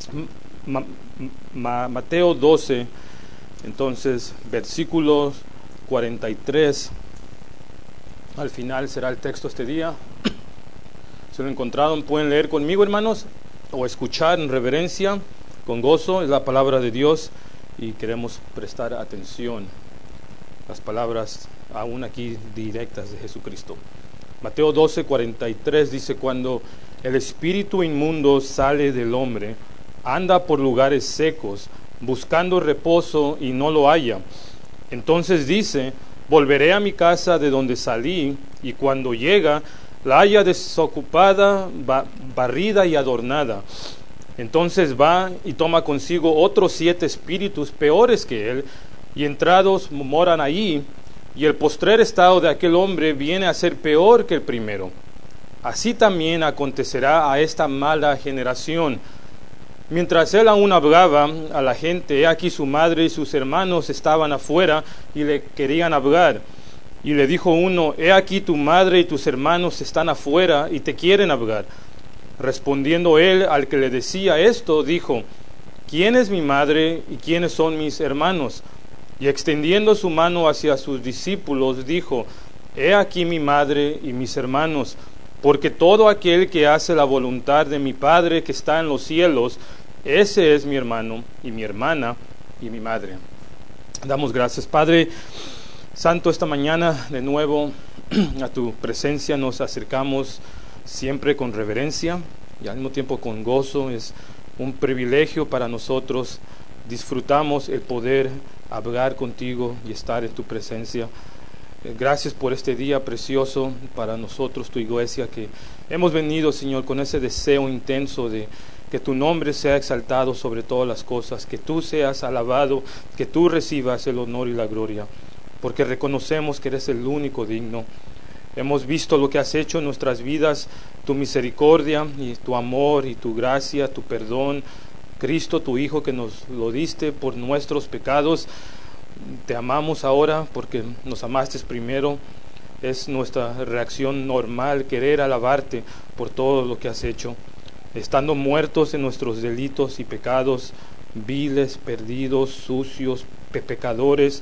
Mateo 12, entonces versículos 43 al final será el texto este día. Si lo encontraron, pueden leer conmigo, hermanos, o escuchar en reverencia, con gozo. Es la palabra de Dios y queremos prestar atención a las palabras aún aquí directas de Jesucristo. Mateo 12, 43 dice: cuando el espíritu inmundo sale del hombre, anda por lugares secos, buscando reposo y no lo halla. Entonces dice: volveré a mi casa de donde salí, y cuando llega, la halla desocupada, barrida y adornada. Entonces va y toma consigo otros 7 espíritus peores que él, y entrados moran allí, y el postrer estado de aquel hombre viene a ser peor que el primero. Así también acontecerá a esta mala generación. Mientras él aún hablaba a la gente, he aquí su madre y sus hermanos estaban afuera y le querían hablar. Y le dijo uno: he aquí tu madre y tus hermanos están afuera y te quieren hablar. Respondiendo él al que le decía esto, dijo: ¿quién es mi madre y quiénes son mis hermanos? Y extendiendo su mano hacia sus discípulos, dijo: he aquí mi madre y mis hermanos, porque todo aquel que hace la voluntad de mi Padre que está en los cielos, ese es mi hermano y mi hermana y mi madre. Damos gracias, Padre Santo. Esta mañana de nuevo a tu presencia nos acercamos siempre con reverencia y al mismo tiempo con gozo. Es un privilegio para nosotros. Disfrutamos el poder hablar contigo y estar en tu presencia. Gracias por este día precioso para nosotros, tu iglesia, que hemos venido, Señor, con ese deseo intenso de que tu nombre sea exaltado sobre todas las cosas, que tú seas alabado, que tú recibas el honor y la gloria, porque reconocemos que eres el único digno. Hemos visto lo que has hecho en nuestras vidas, tu misericordia y tu amor y tu gracia, tu perdón. Cristo, tu Hijo, que nos lo diste por nuestros pecados. Te amamos ahora porque nos amaste primero. Es nuestra reacción normal querer alabarte por todo lo que has hecho. Estando muertos en nuestros delitos y pecados, viles, perdidos, sucios, pecadores,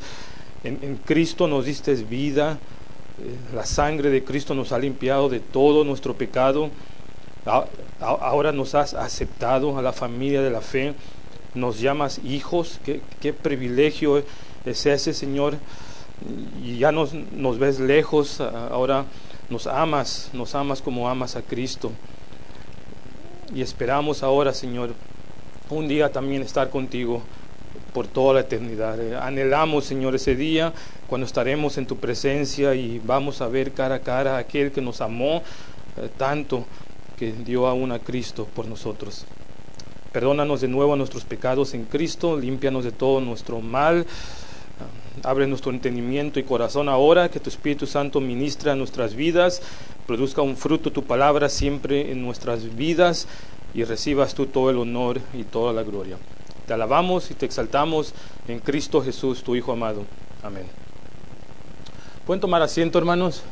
en Cristo nos diste vida. La sangre de Cristo nos ha limpiado de todo nuestro pecado. Ahora nos has aceptado a la familia de la fe. Nos llamas hijos. Qué privilegio es ese, Señor. Y ya nos ves lejos. Ahora nos amas como amas a Cristo. Y esperamos ahora, Señor, un día también estar contigo por toda la eternidad. Anhelamos, Señor, ese día cuando estaremos en tu presencia y vamos a ver cara a cara a aquel que nos amó tanto, que dio aún a Cristo por nosotros. Perdónanos de nuevo nuestros pecados en Cristo, límpianos de todo nuestro mal, abre nuestro entendimiento y corazón ahora, que tu Espíritu Santo ministre a nuestras vidas, produzca un fruto tu palabra siempre en nuestras vidas y recibas tú todo el honor y toda la gloria. Te alabamos y te exaltamos en Cristo Jesús, tu Hijo amado. Amén. ¿Pueden tomar asiento, hermanos?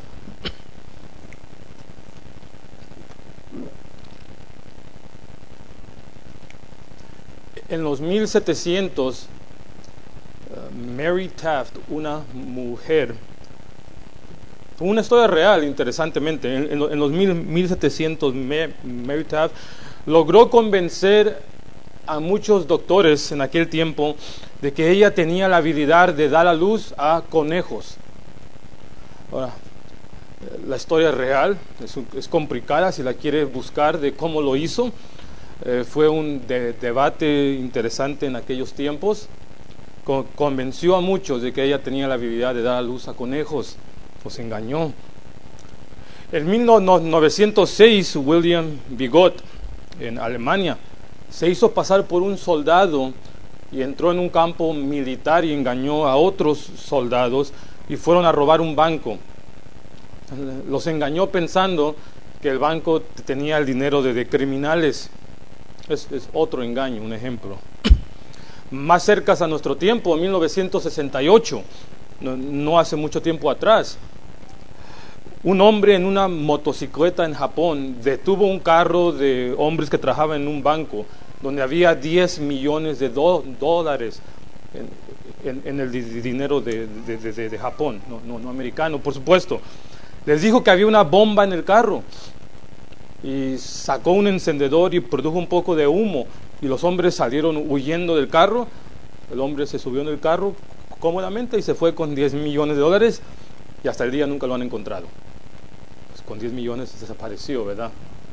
En los 1700, Mary Taft, una mujer, una historia real, interesantemente, en los 1700, Mary Taft logró convencer a muchos doctores en aquel tiempo de que ella tenía la habilidad de dar a luz a conejos. Ahora, la historia es real, es complicada si la quiere buscar de cómo lo hizo. Fue un debate interesante en aquellos tiempos. Convenció a muchos de que ella tenía la habilidad de dar a luz a conejos. Los engañó. En 1906, William Bigot, en Alemania, se hizo pasar por un soldado y entró en un campo militar y engañó a otros soldados y fueron a robar un banco. Los engañó pensando que el banco tenía el dinero de criminales. Es otro engaño, un ejemplo. Más cerca a nuestro tiempo, en 1968, no hace mucho tiempo atrás, un hombre en una motocicleta en Japón detuvo un carro de hombres que trabajaban en un banco donde había 10 millones de dólares en el dinero de Japón, no americano, por supuesto. Les dijo que había una bomba en el carro y sacó un encendedor y produjo un poco de humo y los hombres salieron huyendo del carro. El hombre se subió en el carro cómodamente y se fue con 10 millones de dólares y hasta el día nunca lo han encontrado. Pues con 10 millones desapareció, ¿verdad?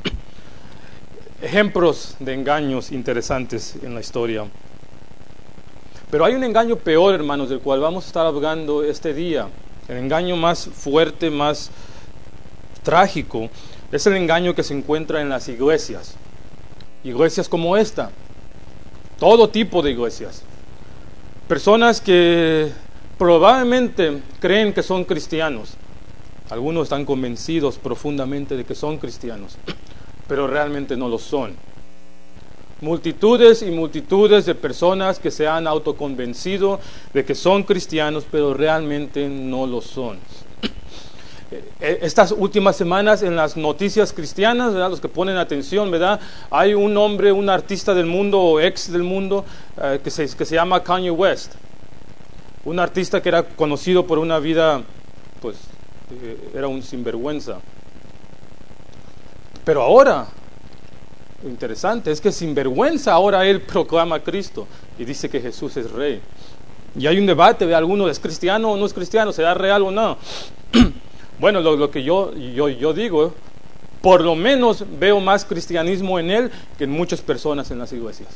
Ejemplos de engaños interesantes en la historia. Pero hay un engaño peor, hermanos, del cual vamos a estar hablando este día. El engaño más fuerte, más trágico, es el engaño que se encuentra en las iglesias. Iglesias como esta, todo tipo de iglesias. Personas que probablemente creen que son cristianos. Algunos están convencidos profundamente de que son cristianos, pero realmente no lo son. Multitudes y multitudes de personas que se han autoconvencido de que son cristianos, pero realmente no lo son. Estas últimas semanas en las noticias cristianas, ¿verdad? Los que ponen atención, ¿verdad? Hay un hombre, un artista del mundo o ex del mundo que se llama Kanye West. Un artista que era conocido por una vida, pues, era un sinvergüenza. Pero ahora, lo interesante es que sinvergüenza ahora él proclama a Cristo y dice que Jesús es Rey. Y hay un debate de alguno, ¿es cristiano o no es cristiano? ¿Será real o no? Bueno, lo que yo digo, por lo menos veo más cristianismo en él que en muchas personas en las iglesias.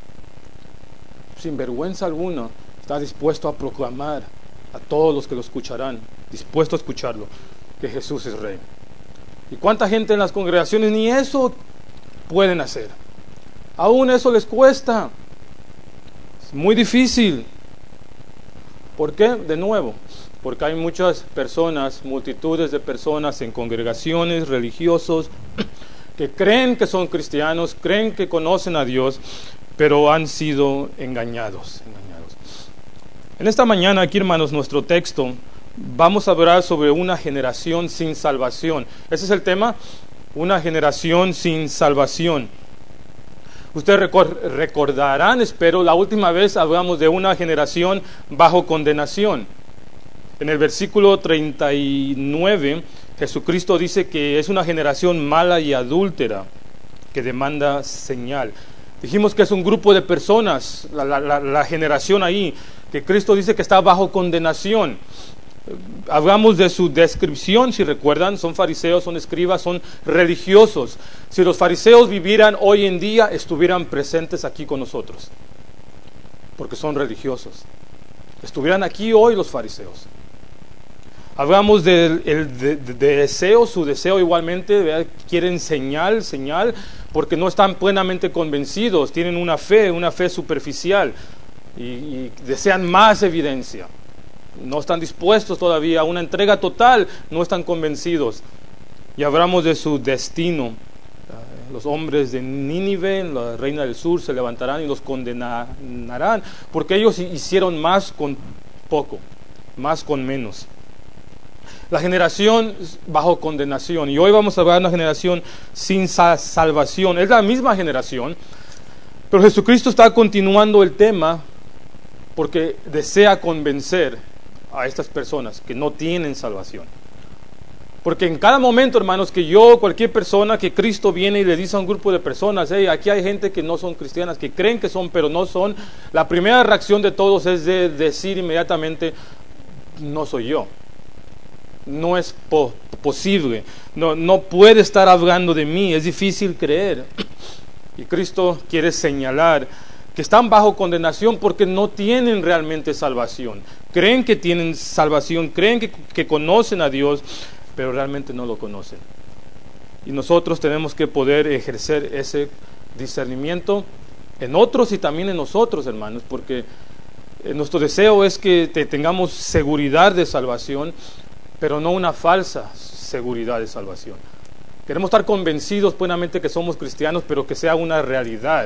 Sin vergüenza alguna, está dispuesto a proclamar a todos los que lo escucharán, dispuesto a escucharlo, que Jesús es Rey. ¿Y cuánta gente en las congregaciones ni eso pueden hacer? Aún eso les cuesta. Es muy difícil. ¿Por qué? De nuevo, porque hay muchas personas, multitudes de personas en congregaciones religiosos que creen que son cristianos, creen que conocen a Dios, pero han sido engañados. En esta mañana aquí, hermanos, nuestro texto, vamos a hablar sobre una generación sin salvación. Ese es el tema, una generación sin salvación. Ustedes recordarán, espero, la última vez hablamos de una generación bajo condenación. En el versículo 39, Jesucristo dice que es una generación mala y adúltera que demanda señal. Dijimos que es un grupo de personas, la generación ahí, que Cristo dice que está bajo condenación. Hablamos de su descripción, si recuerdan, son fariseos, son escribas, son religiosos. Si los fariseos vivieran hoy en día, estuvieran presentes aquí con nosotros, porque son religiosos. Estuvieran aquí hoy los fariseos. Hablamos de deseo, su deseo igualmente, ¿verdad? Quieren señal, porque no están plenamente convencidos, tienen una fe superficial y desean más evidencia. No están dispuestos todavía a una entrega total, no están convencidos. Y hablamos de su destino. Los hombres de Nínive, la reina del sur, se levantarán y los condenarán, porque ellos hicieron más con poco, más con menos. La generación bajo condenación, y hoy vamos a hablar de una generación sin salvación. Es la misma generación, pero Jesucristo está continuando el tema porque desea convencer a estas personas que no tienen salvación. Porque en cada momento, hermanos, que cualquier persona, que Cristo viene y le dice a un grupo de personas, hey, aquí hay gente que no son cristianas, que creen que son, pero no son, la primera reacción de todos es de decir inmediatamente, no soy yo. No es posible, no puede estar hablando de mí, es difícil creer. Y Cristo quiere señalar que están bajo condenación porque no tienen realmente salvación. Creen que tienen salvación, creen que conocen a Dios, pero realmente no lo conocen. Y nosotros tenemos que poder ejercer ese discernimiento en otros y también en nosotros, hermanos, porque nuestro deseo es que tengamos seguridad de salvación, pero no una falsa seguridad de salvación. Queremos estar convencidos plenamente que somos cristianos, pero que sea una realidad.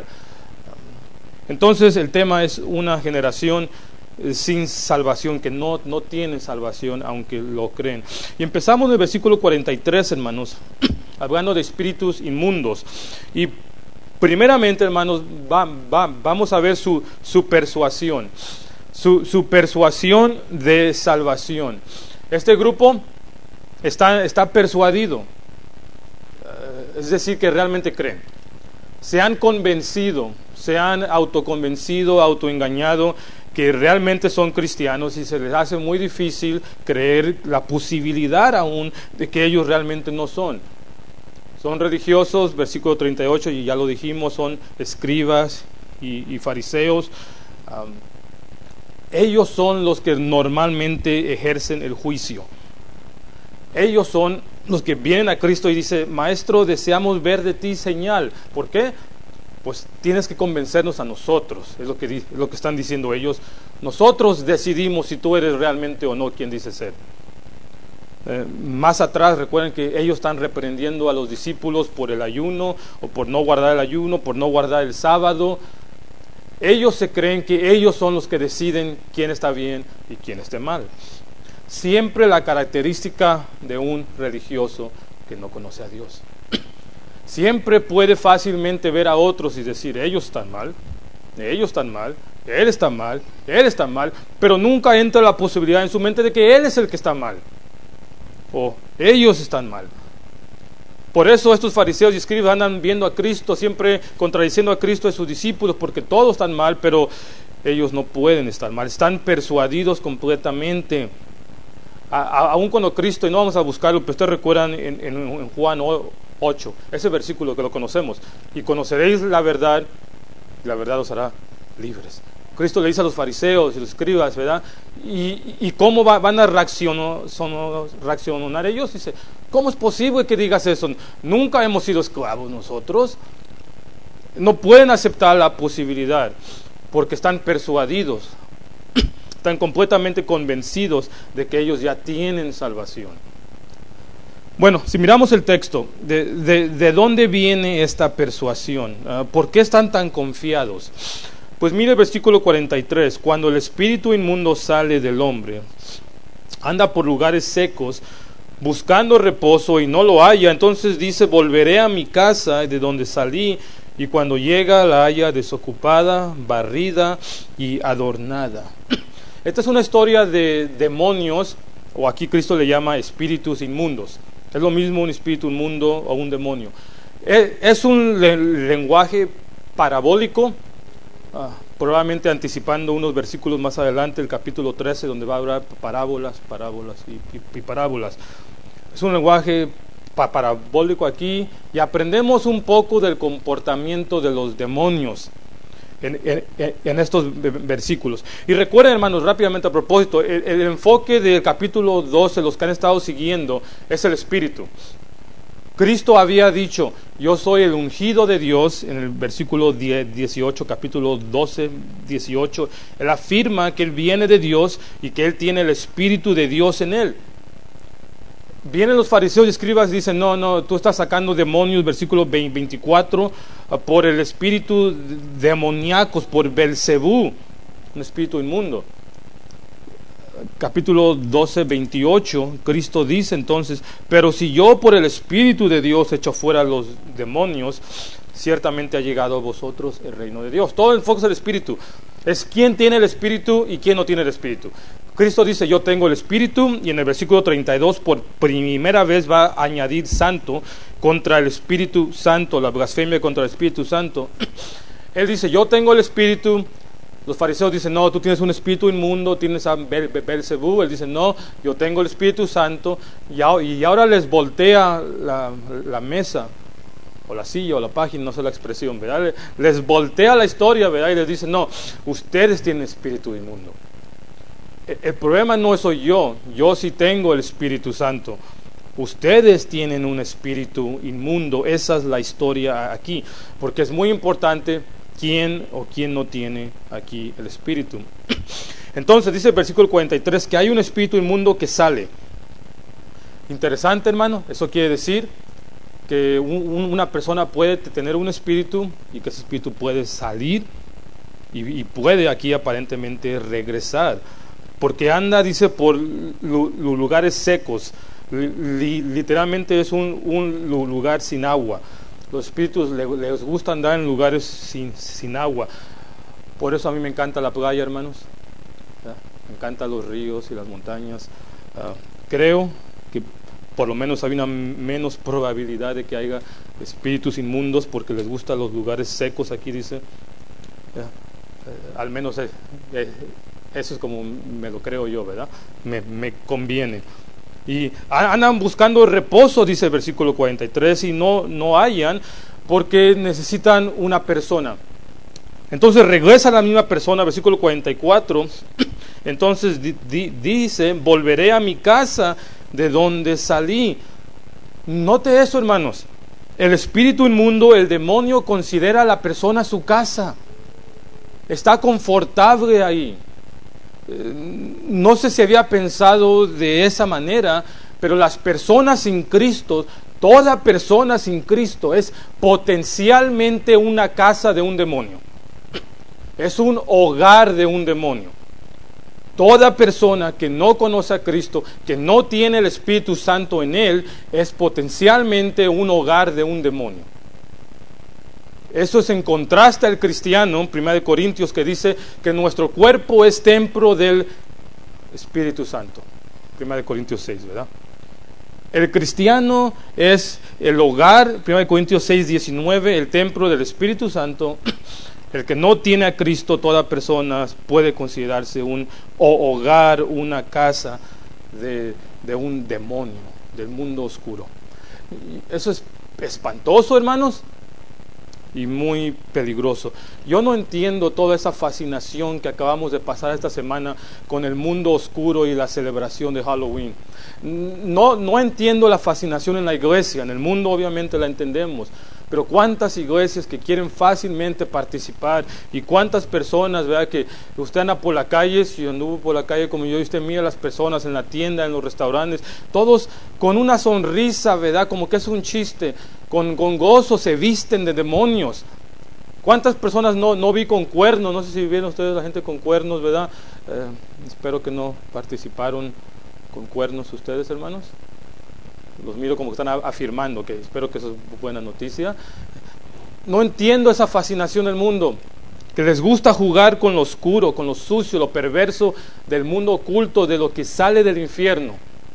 Entonces el tema es una generación sin salvación, que no tienen salvación aunque lo creen. Y empezamos en el versículo 43, hermanos, hablando de espíritus inmundos. Y Primeramente, hermanos, vamos a ver su persuasión, su persuasión de salvación. Este grupo está persuadido, es decir, que realmente creen. Se han convencido, se han autoconvencido, autoengañado, que realmente son cristianos, y se les hace muy difícil creer la posibilidad aún de que ellos realmente no son. Son religiosos, versículo 38, y ya lo dijimos, son escribas y fariseos. Ellos son los que normalmente ejercen el juicio. Ellos son los que vienen a Cristo y dicen: Maestro, deseamos ver de ti señal. ¿Por qué? Pues tienes que convencernos a nosotros, es lo que están diciendo ellos. Nosotros decidimos si tú eres realmente o no quien dices ser. Más atrás, recuerden que ellos están reprendiendo a los discípulos por el ayuno, o por no guardar el ayuno, por no guardar el sábado. Ellos se creen que ellos son los que deciden quién está bien y quién está mal. Siempre la característica de un religioso que no conoce a Dios. Siempre puede fácilmente ver a otros y decir: ellos están mal, ellos están mal, él está mal, él está mal, pero nunca entra la posibilidad en su mente de que él es el que está mal, o ellos están mal. Por eso estos fariseos y escribas andan viendo a Cristo, siempre contradiciendo a Cristo y a sus discípulos, porque todos están mal, pero ellos no pueden estar mal, están persuadidos completamente. Aún cuando Cristo, y no vamos a buscarlo, pero ustedes recuerdan en Juan 8, ese versículo que lo conocemos: y conoceréis la verdad, y la verdad os hará libres. Cristo le dice a los fariseos y los escribas, ¿verdad? ¿Y cómo van a reaccionar ellos? Dice: ¿cómo es posible que digas eso? Nunca hemos sido esclavos nosotros. No pueden aceptar la posibilidad, porque están persuadidos, están completamente convencidos de que ellos ya tienen salvación. Bueno, si miramos el texto, ¿de dónde viene esta persuasión? ¿Por qué están tan confiados? Pues mire el versículo 43, cuando el espíritu inmundo sale del hombre, anda por lugares secos, buscando reposo y no lo halla, entonces dice: volveré a mi casa de donde salí, y cuando llega la halla desocupada, barrida y adornada. Esta es una historia de demonios, o aquí Cristo le llama espíritus inmundos. Es lo mismo un espíritu inmundo o un demonio. Es un lenguaje parabólico, probablemente anticipando unos versículos más adelante, el capítulo 13, donde va a hablar parábolas y parábolas. Es un lenguaje parabólico aquí, y aprendemos un poco del comportamiento de los demonios en estos versículos. Y recuerden, hermanos, rápidamente a propósito, el enfoque del capítulo 12, los que han estado siguiendo, es el espíritu. Cristo había dicho: yo soy el ungido de Dios, en el versículo 18, capítulo 12, 18, él afirma que él viene de Dios y que él tiene el espíritu de Dios en él. Vienen los fariseos y escribas y dicen: no, tú estás sacando demonios, versículo 24, por el espíritu demoníacos, por Belcebú, un espíritu inmundo. Capítulo 12, 28, Cristo dice entonces: pero si yo por el espíritu de Dios echo fuera los demonios, ciertamente ha llegado a vosotros el reino de Dios. Todo el enfoque es el espíritu. Es quién tiene el espíritu y quién no tiene el espíritu. Cristo dice: yo tengo el espíritu, y en el versículo 32 por primera vez va a añadir santo contra el Espíritu Santo, la blasfemia contra el Espíritu Santo. Él dice: yo tengo el espíritu. Los fariseos dicen: no, tú tienes un espíritu inmundo, tienes a Belcebú. Él dice: no, yo tengo el Espíritu Santo. Y ahora les voltea la mesa, o la silla, o la página, no sé la expresión, ¿verdad? Les voltea la historia, ¿verdad? Y les dice: no, ustedes tienen espíritu inmundo. El problema no soy yo sí tengo el Espíritu Santo. Ustedes tienen un espíritu inmundo. Esa es la historia aquí, porque es muy importante quién o quién no tiene aquí el espíritu. Entonces dice el versículo 43 que hay un espíritu inmundo que sale. Interesante, hermano. Eso quiere decir que una persona puede tener un espíritu, y que ese espíritu puede salir y puede aquí aparentemente regresar, porque anda, dice, por lugares secos. Literalmente es un lugar sin agua. Los espíritus les gusta andar en lugares sin agua. Por eso a mí me encanta la playa, hermanos. Me encantan los ríos y las montañas. Creo que por lo menos hay una menos probabilidad de que haya espíritus inmundos porque les gustan los lugares secos, aquí dice. Al menos eso es como me lo creo yo, ¿verdad? Me conviene. Y andan buscando reposo, dice el versículo 43, y no hallan porque necesitan una persona. Entonces regresa la misma persona, versículo 44. Entonces dice: volveré a mi casa de donde salí. Note eso, hermanos. El espíritu inmundo, el demonio, considera a la persona su casa. Está confortable ahí. No sé si había pensado de esa manera, pero las personas sin Cristo, toda persona sin Cristo es potencialmente una casa de un demonio. Es un hogar de un demonio. Toda persona que no conoce a Cristo, que no tiene el Espíritu Santo en él, es potencialmente un hogar de un demonio. Eso es en contraste al cristiano, 1 Corintios, que dice que nuestro cuerpo es templo del Espíritu Santo. 1 Corintios 6, ¿verdad? El cristiano es el hogar, 1 Corintios 6, 19, el templo del Espíritu Santo. El que no tiene a Cristo, toda persona puede considerarse un hogar, una casa de un demonio, del mundo oscuro. Eso es espantoso, hermanos, y muy peligroso. Yo no entiendo toda esa fascinación que acabamos de pasar esta semana con el mundo oscuro y la celebración de Halloween. No entiendo la fascinación en la iglesia. En el mundo obviamente la entendemos, pero cuántas iglesias que quieren fácilmente participar, y cuántas personas, ¿verdad? Que usted anda por la calle, si yo anduvo por la calle como yo, y usted mira a las personas en la tienda, en los restaurantes, todos con una sonrisa, ¿verdad? Como que es un chiste, con gozo se visten de demonios. ¿Cuántas personas no vi con cuernos? No sé si vieron ustedes la gente con cuernos, ¿verdad? Espero que no participaron con cuernos ustedes, hermanos. Los miro como que están afirmando, que espero que eso es buena noticia. No entiendo esa fascinación del mundo, que les gusta jugar con lo oscuro, con lo sucio, lo perverso del mundo oculto, de lo que sale del infierno.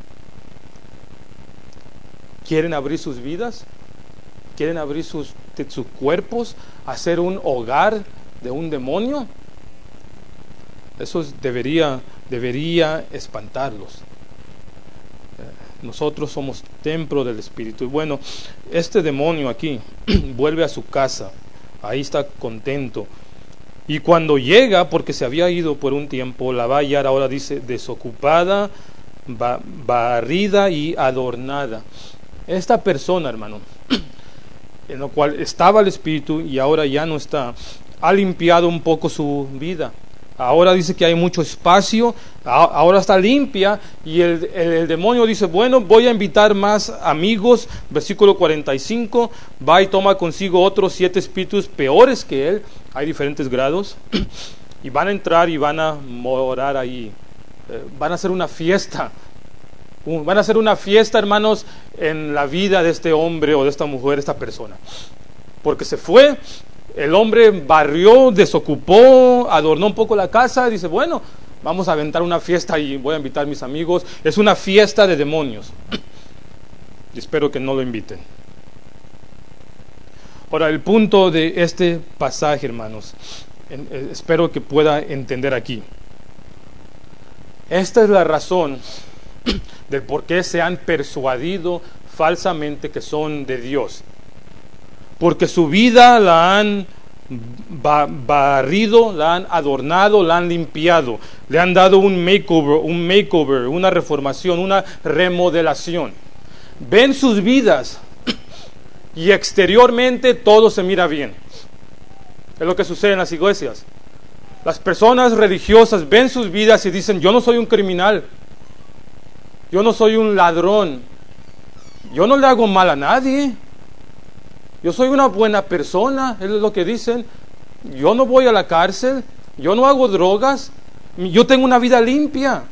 ¿Quieren abrir sus vidas? ¿Quieren abrir sus cuerpos a ser un hogar de un demonio? Eso debería espantarlos. Nosotros somos templo del Espíritu. Y bueno, este demonio aquí vuelve a su casa. Ahí está contento. Y cuando llega, porque se había ido por un tiempo, la va a hallar, ahora dice, desocupada, barrida y adornada. Esta persona, hermano, en lo cual estaba el Espíritu y ahora ya no está, ha limpiado un poco su vida. Ahora dice que hay mucho espacio, ahora está limpia, y el demonio dice: bueno, voy a invitar más amigos. Versículo 45, va y toma consigo otros 7 espíritus peores que él, hay diferentes grados, y van a entrar y van a morar ahí. Van a hacer una fiesta. Van a hacer una fiesta, hermanos, en la vida de este hombre o de esta mujer, esta persona. Porque se fue, el hombre barrió, desocupó, adornó un poco la casa, y dice: bueno, vamos a aventar una fiesta y voy a invitar a mis amigos. Es una fiesta de demonios. Y espero que no lo inviten. Ahora, el punto de este pasaje, hermanos, espero que pueda entender aquí. Esta es la razón del por qué se han persuadido falsamente que son de Dios. Porque su vida la han barrido, la han adornado, la han limpiado, le han dado un makeover, una reformación, una remodelación. Ven sus vidas y exteriormente todo se mira bien. Es lo que sucede en las iglesias. Las personas religiosas ven sus vidas y dicen: yo no soy un criminal, yo no soy un ladrón, yo no le hago mal a nadie, yo soy una buena persona, es lo que dicen. Yo no voy a la cárcel, yo no hago drogas, yo tengo una vida limpia.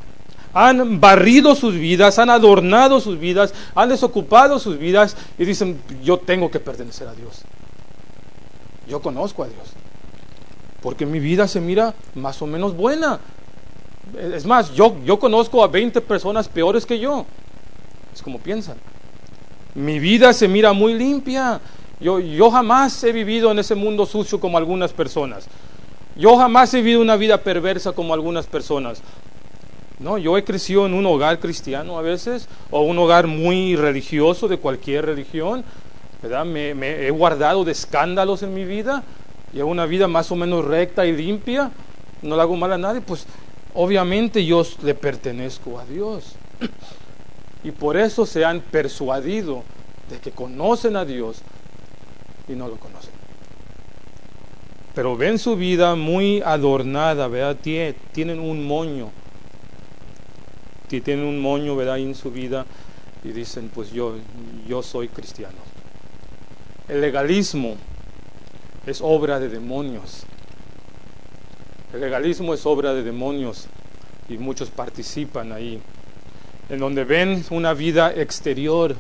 han barrido sus vidas, han adornado sus vidas, han desocupado sus vidas y dicen, yo tengo que pertenecer a Dios. Yo conozco a Dios, porque mi vida se mira más o menos buena. Es más, yo conozco a 20 personas peores que yo. Es como piensan. Mi vida se mira muy limpia. Yo jamás he vivido en ese mundo sucio como algunas personas. Yo jamás he vivido una vida perversa como algunas personas. No, yo he crecido en un hogar cristiano a veces, o un hogar muy religioso de cualquier religión, ¿verdad? Me he guardado de escándalos en mi vida, llevo una vida más o menos recta y limpia, no le hago mal a nadie, pues obviamente yo le pertenezco a Dios. Y por eso se han persuadido de que conocen a Dios y no lo conocen. Pero ven su vida muy adornada, ¿verdad? Tienen un moño. Tienen un moño, ¿verdad? En su vida y dicen, pues yo soy cristiano. El legalismo es obra de demonios. El legalismo es obra de demonios y muchos participan ahí. En donde ven una vida exterior,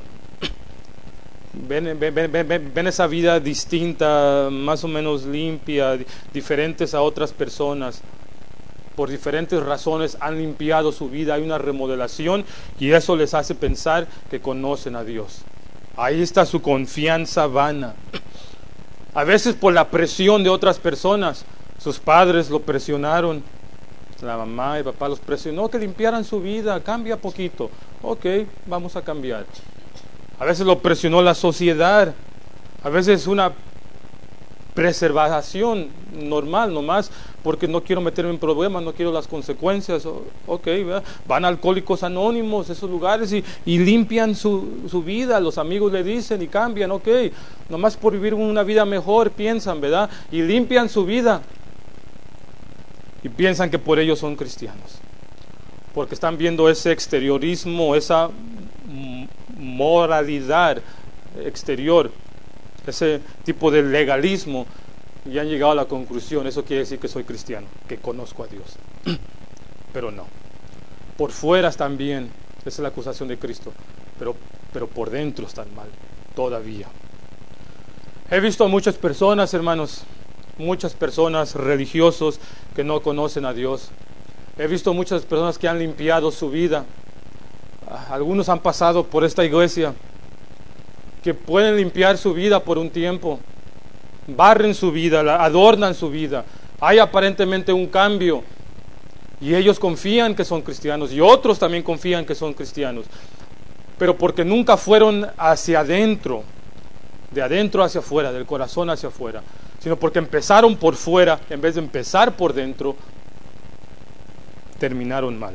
ven esa vida distinta, más o menos limpia, diferentes a otras personas. Por diferentes razones han limpiado su vida, hay una remodelación y eso les hace pensar que conocen a Dios. Ahí está su confianza vana. A veces por la presión de otras personas, sus padres lo presionaron, la mamá y el papá los presionó que limpiaran su vida, cambia poquito. Ok, vamos a cambiar. A veces lo presionó la sociedad, a veces una preservación normal nomás, porque no quiero meterme en problemas, no quiero las consecuencias. Ok, ¿verdad? Van a Alcohólicos Anónimos, esos lugares y limpian su vida, los amigos le dicen y cambian, ok, nomás por vivir una vida mejor piensan, ¿verdad? Y limpian su vida y piensan que por ello son cristianos, porque están viendo ese exteriorismo, esa moralidad exterior, ese tipo de legalismo, y han llegado a la conclusión, eso quiere decir que soy cristiano, que conozco a Dios. Pero no, por fuera están bien, esa es la acusación de Cristo, pero por dentro están mal, todavía. He visto a muchas personas, hermanos, muchas personas religiosos que no conocen a Dios. He visto muchas personas que han limpiado su vida. Algunos han pasado por esta iglesia, que pueden limpiar su vida por un tiempo, barren su vida, adornan su vida, hay aparentemente un cambio y ellos confían que son cristianos y otros también confían que son cristianos, pero porque nunca fueron hacia adentro, de adentro hacia afuera, del corazón hacia afuera, sino porque empezaron por fuera en vez de empezar por dentro, terminaron mal.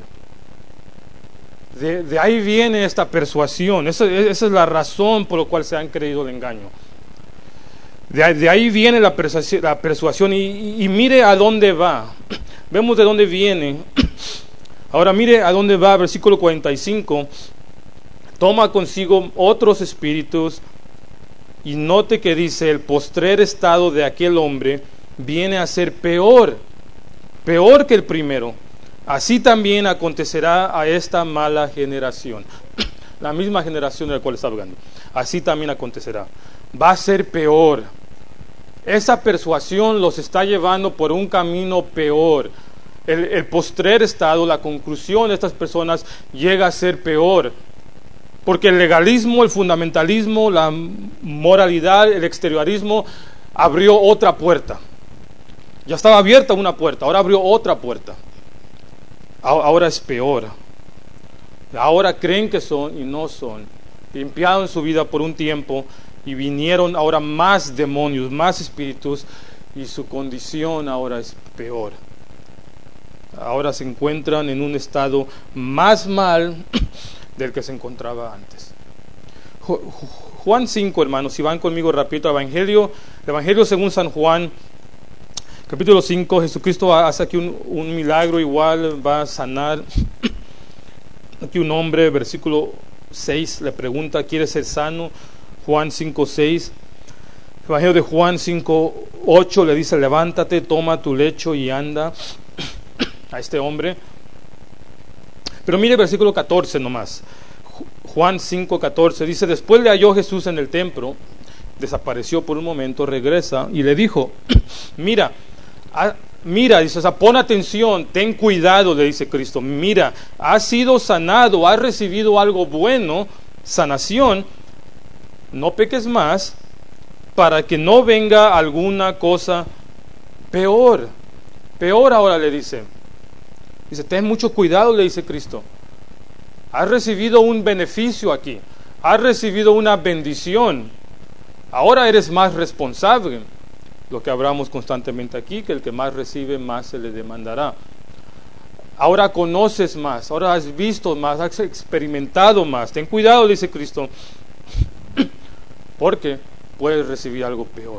De ahí viene esta persuasión, esa es la razón por la cual se han creído el engaño. De ahí viene la persuasión y mire a dónde va. Vemos de dónde viene. Ahora mire a dónde va, versículo 45. Toma consigo otros espíritus y note que dice, el postrer estado de aquel hombre viene a ser peor que el primero. Así también acontecerá a esta mala generación. La misma generación de la cual está hablando. Así también acontecerá. Va a ser peor. Esa persuasión los está llevando por un camino peor. El postrer estado, la conclusión de estas personas llega a ser peor. Porque el legalismo, el fundamentalismo, la moralidad, el exteriorismo abrió otra puerta. Ya estaba abierta una puerta, ahora abrió otra puerta. Ahora es peor. Ahora creen que son y no son. Limpiaron su vida por un tiempo y vinieron ahora más demonios, más espíritus, y su condición ahora es peor. Ahora se encuentran en un estado más mal del que se encontraba antes. Juan 5, hermanos, si van conmigo rapidito al Evangelio, el Evangelio según San Juan, capítulo 5, Jesucristo hace aquí un milagro, igual va a sanar. Aquí un hombre, versículo 6, le pregunta, ¿quiere ser sano? Juan 5, 6. Evangelio de Juan 5, 8 le dice, levántate, toma tu lecho y anda. A este hombre. Pero mire el versículo 14 nomás. Juan 5:14 dice: después le halló Jesús en el templo, desapareció por un momento, regresa y le dijo: mira, dice, o sea, pon atención, ten cuidado, le dice Cristo. Mira, has sido sanado, has recibido algo bueno, sanación, no peques más, para que no venga alguna cosa peor. Peor ahora, le dice. Dice, ten mucho cuidado, le dice Cristo. Has recibido un beneficio aquí, has recibido una bendición. Ahora eres más responsable. Lo que hablamos constantemente aquí, que el que más recibe, más se le demandará. Ahora conoces más, ahora has visto más, has experimentado más. Ten cuidado, dice Cristo, porque puedes recibir algo peor.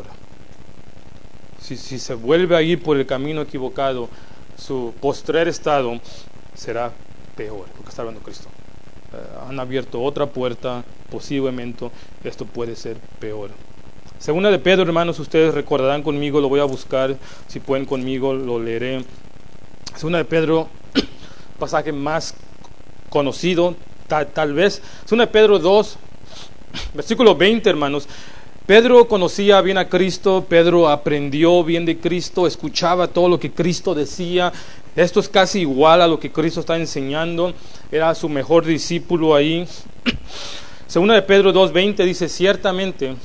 Si se vuelve a ir por el camino equivocado, su postrer estado será peor, lo que está hablando Cristo. Han abierto otra puerta, posiblemente esto puede ser peor. Segunda de Pedro, hermanos, ustedes recordarán conmigo, lo voy a buscar, si pueden conmigo, lo leeré. Segunda de Pedro, pasaje más conocido, tal vez. Segunda de Pedro 2, versículo 20, hermanos. Pedro conocía bien a Cristo, Pedro aprendió bien de Cristo, escuchaba todo lo que Cristo decía. Esto es casi igual a lo que Cristo está enseñando, era su mejor discípulo ahí. Segunda de Pedro 2:20 dice: ciertamente,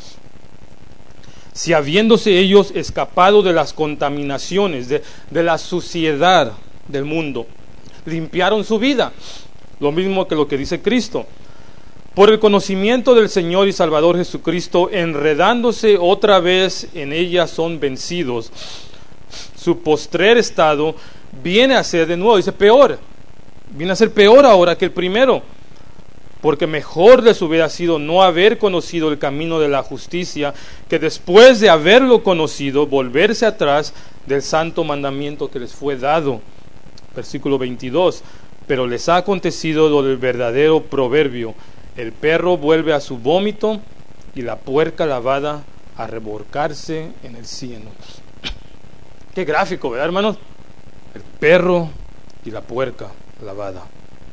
si habiéndose ellos escapado de las contaminaciones, de la suciedad del mundo, limpiaron su vida, lo mismo que lo que dice Cristo, por el conocimiento del Señor y Salvador Jesucristo, enredándose otra vez en ella, son vencidos. Su postrer estado viene a ser de nuevo, dice, peor. Viene a ser peor ahora que el primero, porque mejor les hubiera sido no haber conocido el camino de la justicia, que después de haberlo conocido, volverse atrás del santo mandamiento que les fue dado. Versículo 22. Pero les ha acontecido lo del verdadero proverbio: el perro vuelve a su vómito y la puerca lavada a revolcarse en el cieno. Qué gráfico, ¿verdad, hermanos? El perro y la puerca lavada.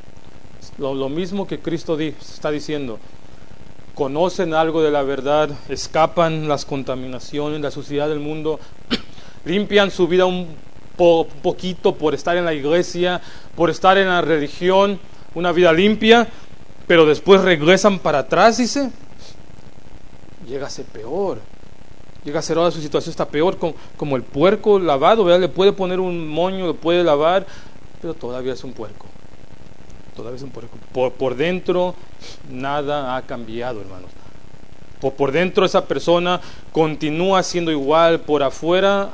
Lo mismo que Cristo está diciendo. Conocen algo de la verdad, escapan las contaminaciones, la suciedad del mundo, limpian su vida un poquito por estar en la iglesia, por estar en la religión, una vida limpia, pero después regresan para atrás, dice. Llega a ser peor. Llega a ser ahora su situación está peor, como el puerco lavado, ¿verdad? Le puede poner un moño, lo puede lavar, pero todavía es un puerco. Todavía es un puerco. Por dentro nada ha cambiado, hermanos. Por dentro esa persona continúa siendo igual. Por afuera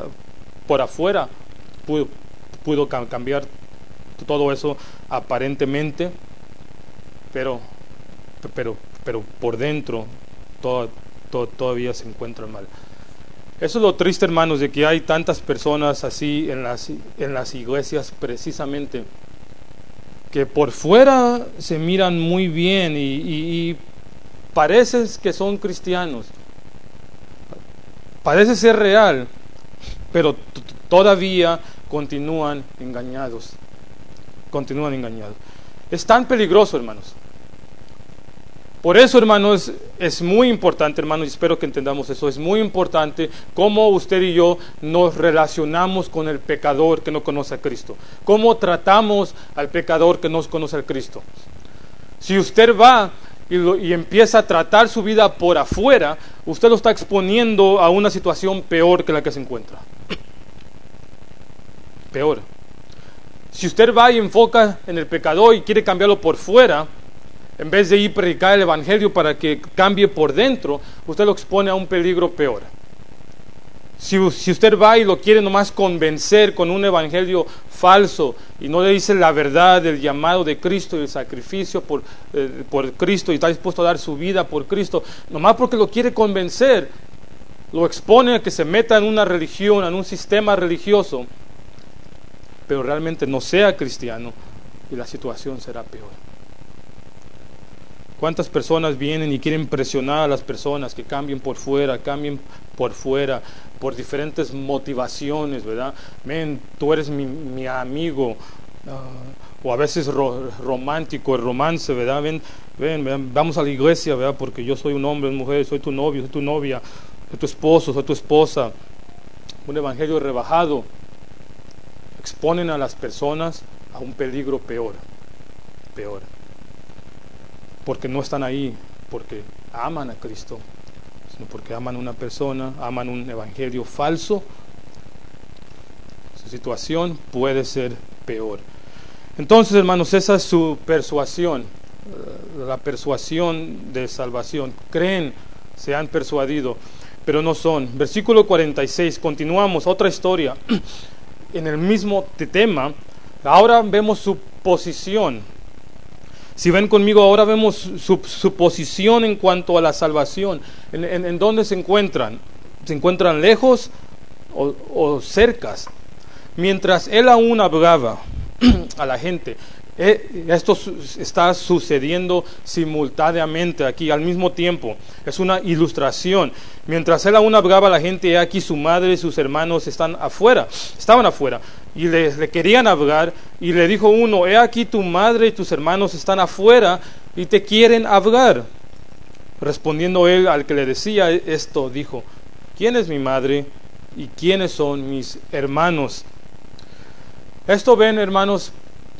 pudo cambiar todo eso aparentemente, pero por dentro todavía se encuentra mal. Eso es lo triste, hermanos, de que hay tantas personas así en las iglesias, precisamente, que por fuera se miran muy bien y parece que son cristianos, parece ser real, pero todavía continúan engañados. Es tan peligroso, hermanos. Por eso, hermanos, es muy importante, hermanos, y espero que entendamos eso, es muy importante cómo usted y yo nos relacionamos con el pecador que no conoce a Cristo. Cómo tratamos al pecador que no conoce a Cristo. Si usted va y empieza a tratar su vida por afuera, usted lo está exponiendo a una situación peor que la que se encuentra. Peor. Si usted va y enfoca en el pecador y quiere cambiarlo por fuera, en vez de ir a predicar el evangelio para que cambie por dentro, usted lo expone a un peligro peor. Si usted va y lo quiere nomás convencer con un evangelio falso y no le dice la verdad del llamado de Cristo y el sacrificio por Cristo, y está dispuesto a dar su vida por Cristo, nomás porque lo quiere convencer, lo expone a que se meta en una religión, en un sistema religioso, pero realmente no sea cristiano, y la situación será peor. ¿Cuántas personas vienen y quieren presionar a las personas que cambien por fuera, por diferentes motivaciones, ¿verdad? Men, tú eres mi amigo, o a veces romántico, el romance, ¿verdad? Ven, vamos a la iglesia, ¿verdad? Porque yo soy un hombre, una mujer, soy tu novio, soy tu novia, soy tu esposo, soy tu esposa. Un evangelio rebajado exponen a las personas a un peligro peor, porque no están ahí porque aman a Cristo, sino porque aman a una persona, aman un evangelio falso. Su situación puede ser peor. Entonces, hermanos, esa es su persuasión, la persuasión de salvación. Creen, se han persuadido, pero no son. Versículo 46, continuamos, otra historia en el mismo tema. Ahora vemos su posición. Si ven conmigo, ahora vemos su posición en cuanto a la salvación. ¿En dónde se encuentran? ¿Se encuentran lejos o cercas? Mientras él aún hablaba a la gente, esto está sucediendo simultáneamente aquí, al mismo tiempo. Es una ilustración. Mientras él aún hablaba a la gente, aquí su madre y sus hermanos estaban afuera, y le querían hablar, y le dijo uno: he aquí tu madre y tus hermanos están afuera y te quieren hablar. Respondiendo él al que le decía esto, dijo: ¿quién es mi madre y quiénes son mis hermanos? Esto ven, hermanos,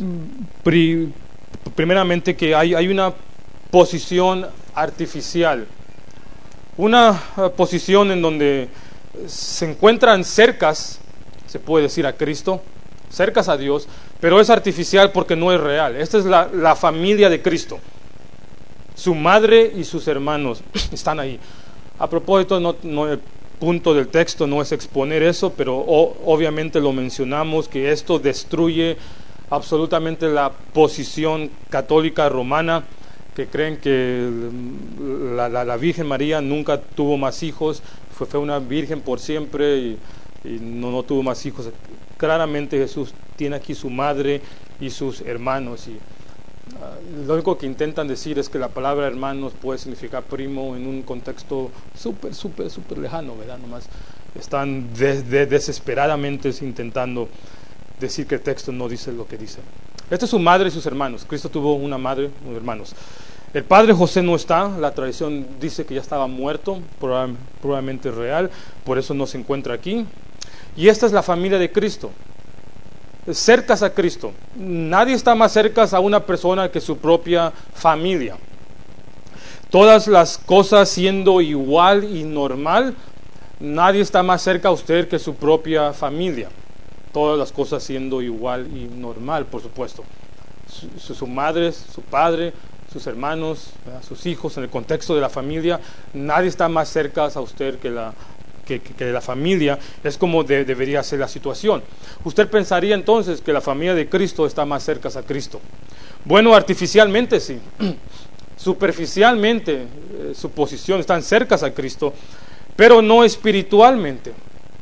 primeramente que hay una posición artificial, una posición en donde se encuentran cercas, se puede decir, a Cristo, cercas a Dios, pero es artificial porque no es real. Esta es la familia de Cristo. Su madre y sus hermanos están ahí. A propósito, no el punto del texto no es exponer eso, pero obviamente lo mencionamos, que esto destruye absolutamente la posición católica romana, que creen que la Virgen María nunca tuvo más hijos, fue una virgen por siempre y no tuvo más hijos. Claramente Jesús tiene aquí su madre y sus hermanos, y lo único que intentan decir es que la palabra hermanos puede significar primo en un contexto súper lejano, ¿verdad? Nomás están desesperadamente intentando decir que el texto no dice lo que dice. Esta es su madre y sus hermanos. Cristo tuvo una madre y unos hermanos. El padre José no está, la tradición dice que ya estaba muerto, probablemente real, por eso no se encuentra aquí. Y esta es la familia de Cristo, cercas a Cristo. Nadie está más cerca a una persona que su propia familia. Todas las cosas siendo igual y normal, nadie está más cerca a usted que su propia familia. Todas las cosas siendo igual y normal, por supuesto. Su madre, su padre, sus hermanos, sus hijos, en el contexto de la familia, nadie está más cerca a usted que la familia. Es como debería ser la situación. Usted pensaría entonces que la familia de Cristo está más cerca a Cristo. Bueno, artificialmente sí. Superficialmente su posición están cerca a Cristo, pero no espiritualmente.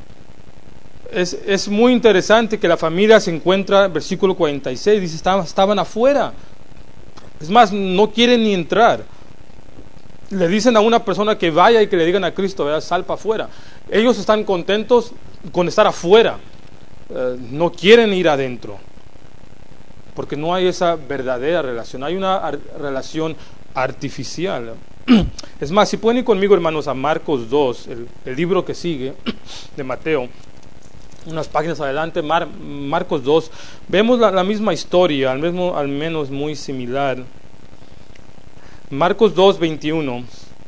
Es muy interesante que la familia se encuentra, versículo 46, dice, estaban afuera. Es más, no quieren ni entrar. Le dicen a una persona que vaya y que le digan a Cristo, ¿verdad? Sal para afuera. Ellos están contentos con estar afuera. No quieren ir adentro. Porque no hay esa verdadera relación. Hay una relación artificial. Es más, si pueden ir conmigo, hermanos, a Marcos 2, el libro que sigue de Mateo, unas páginas adelante, Marcos 2, vemos la misma historia, al menos muy similar. Marcos 2, 21.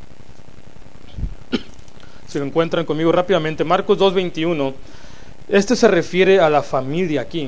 Si lo encuentran conmigo rápidamente, Marcos 2, 21. Este se refiere a la familia aquí.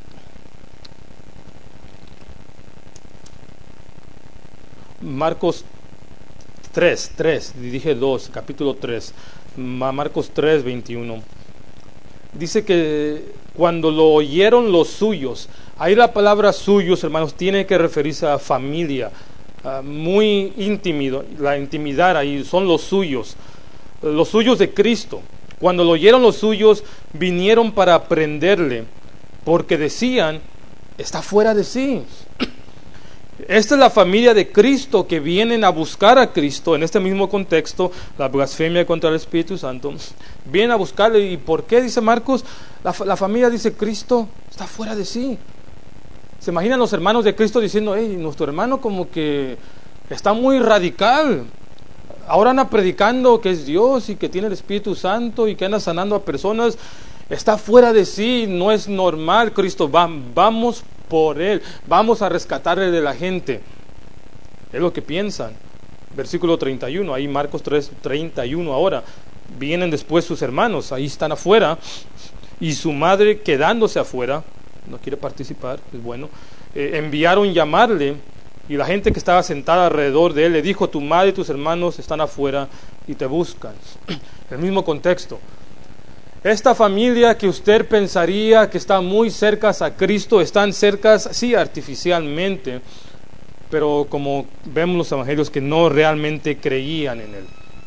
Marcos 3, dije 2, capítulo 3, Marcos 3, 21. Dice que cuando lo oyeron los suyos, ahí la palabra suyos, hermanos, tiene que referirse a familia, muy íntimo, la intimidad ahí, son los suyos de Cristo. Cuando lo oyeron los suyos, vinieron para prenderle, porque decían, está fuera de sí. Esta es la familia de Cristo que vienen a buscar a Cristo en este mismo contexto, la blasfemia contra el Espíritu Santo. Vienen a buscarle. ¿Y por qué? Dice Marcos, la familia dice, Cristo está fuera de sí. ¿Se imaginan los hermanos de Cristo diciendo, hey, nuestro hermano como que está muy radical? Ahora anda predicando que es Dios y que tiene el Espíritu Santo y que anda sanando a personas. Está fuera de sí, no es normal, Cristo. Vamos por Él, vamos a rescatarle de la gente. Es lo que piensan. Versículo 31, ahí Marcos 3:31 ahora. Vienen después sus hermanos, ahí están afuera, y su madre quedándose afuera, no quiere participar, es bueno. Enviaron llamarle, y la gente que estaba sentada alrededor de él le dijo, tu madre y tus hermanos están afuera y te buscan. El mismo contexto. Esta familia que usted pensaría que está muy cerca a Cristo, están cercas, sí, artificialmente, pero como vemos los evangelios que no realmente creían en Él,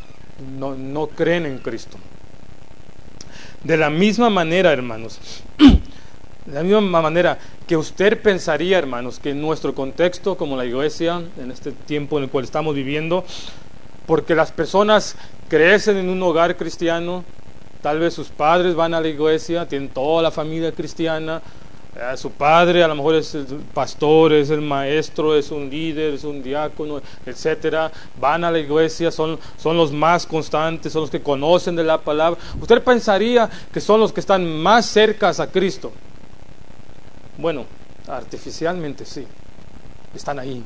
no creen en Cristo. De la misma manera, hermanos, de la misma manera que usted pensaría, hermanos, que en nuestro contexto como la iglesia, en este tiempo en el cual estamos viviendo, porque las personas crecen en un hogar cristiano, tal vez sus padres van a la iglesia, tienen toda la familia cristiana, su padre a lo mejor es el pastor, es el maestro, es un líder, es un diácono, etcétera. Van a la iglesia, son los más constantes, son los que conocen de la palabra. Usted pensaría que son los que están más cercas a Cristo. Bueno, artificialmente sí, están ahí.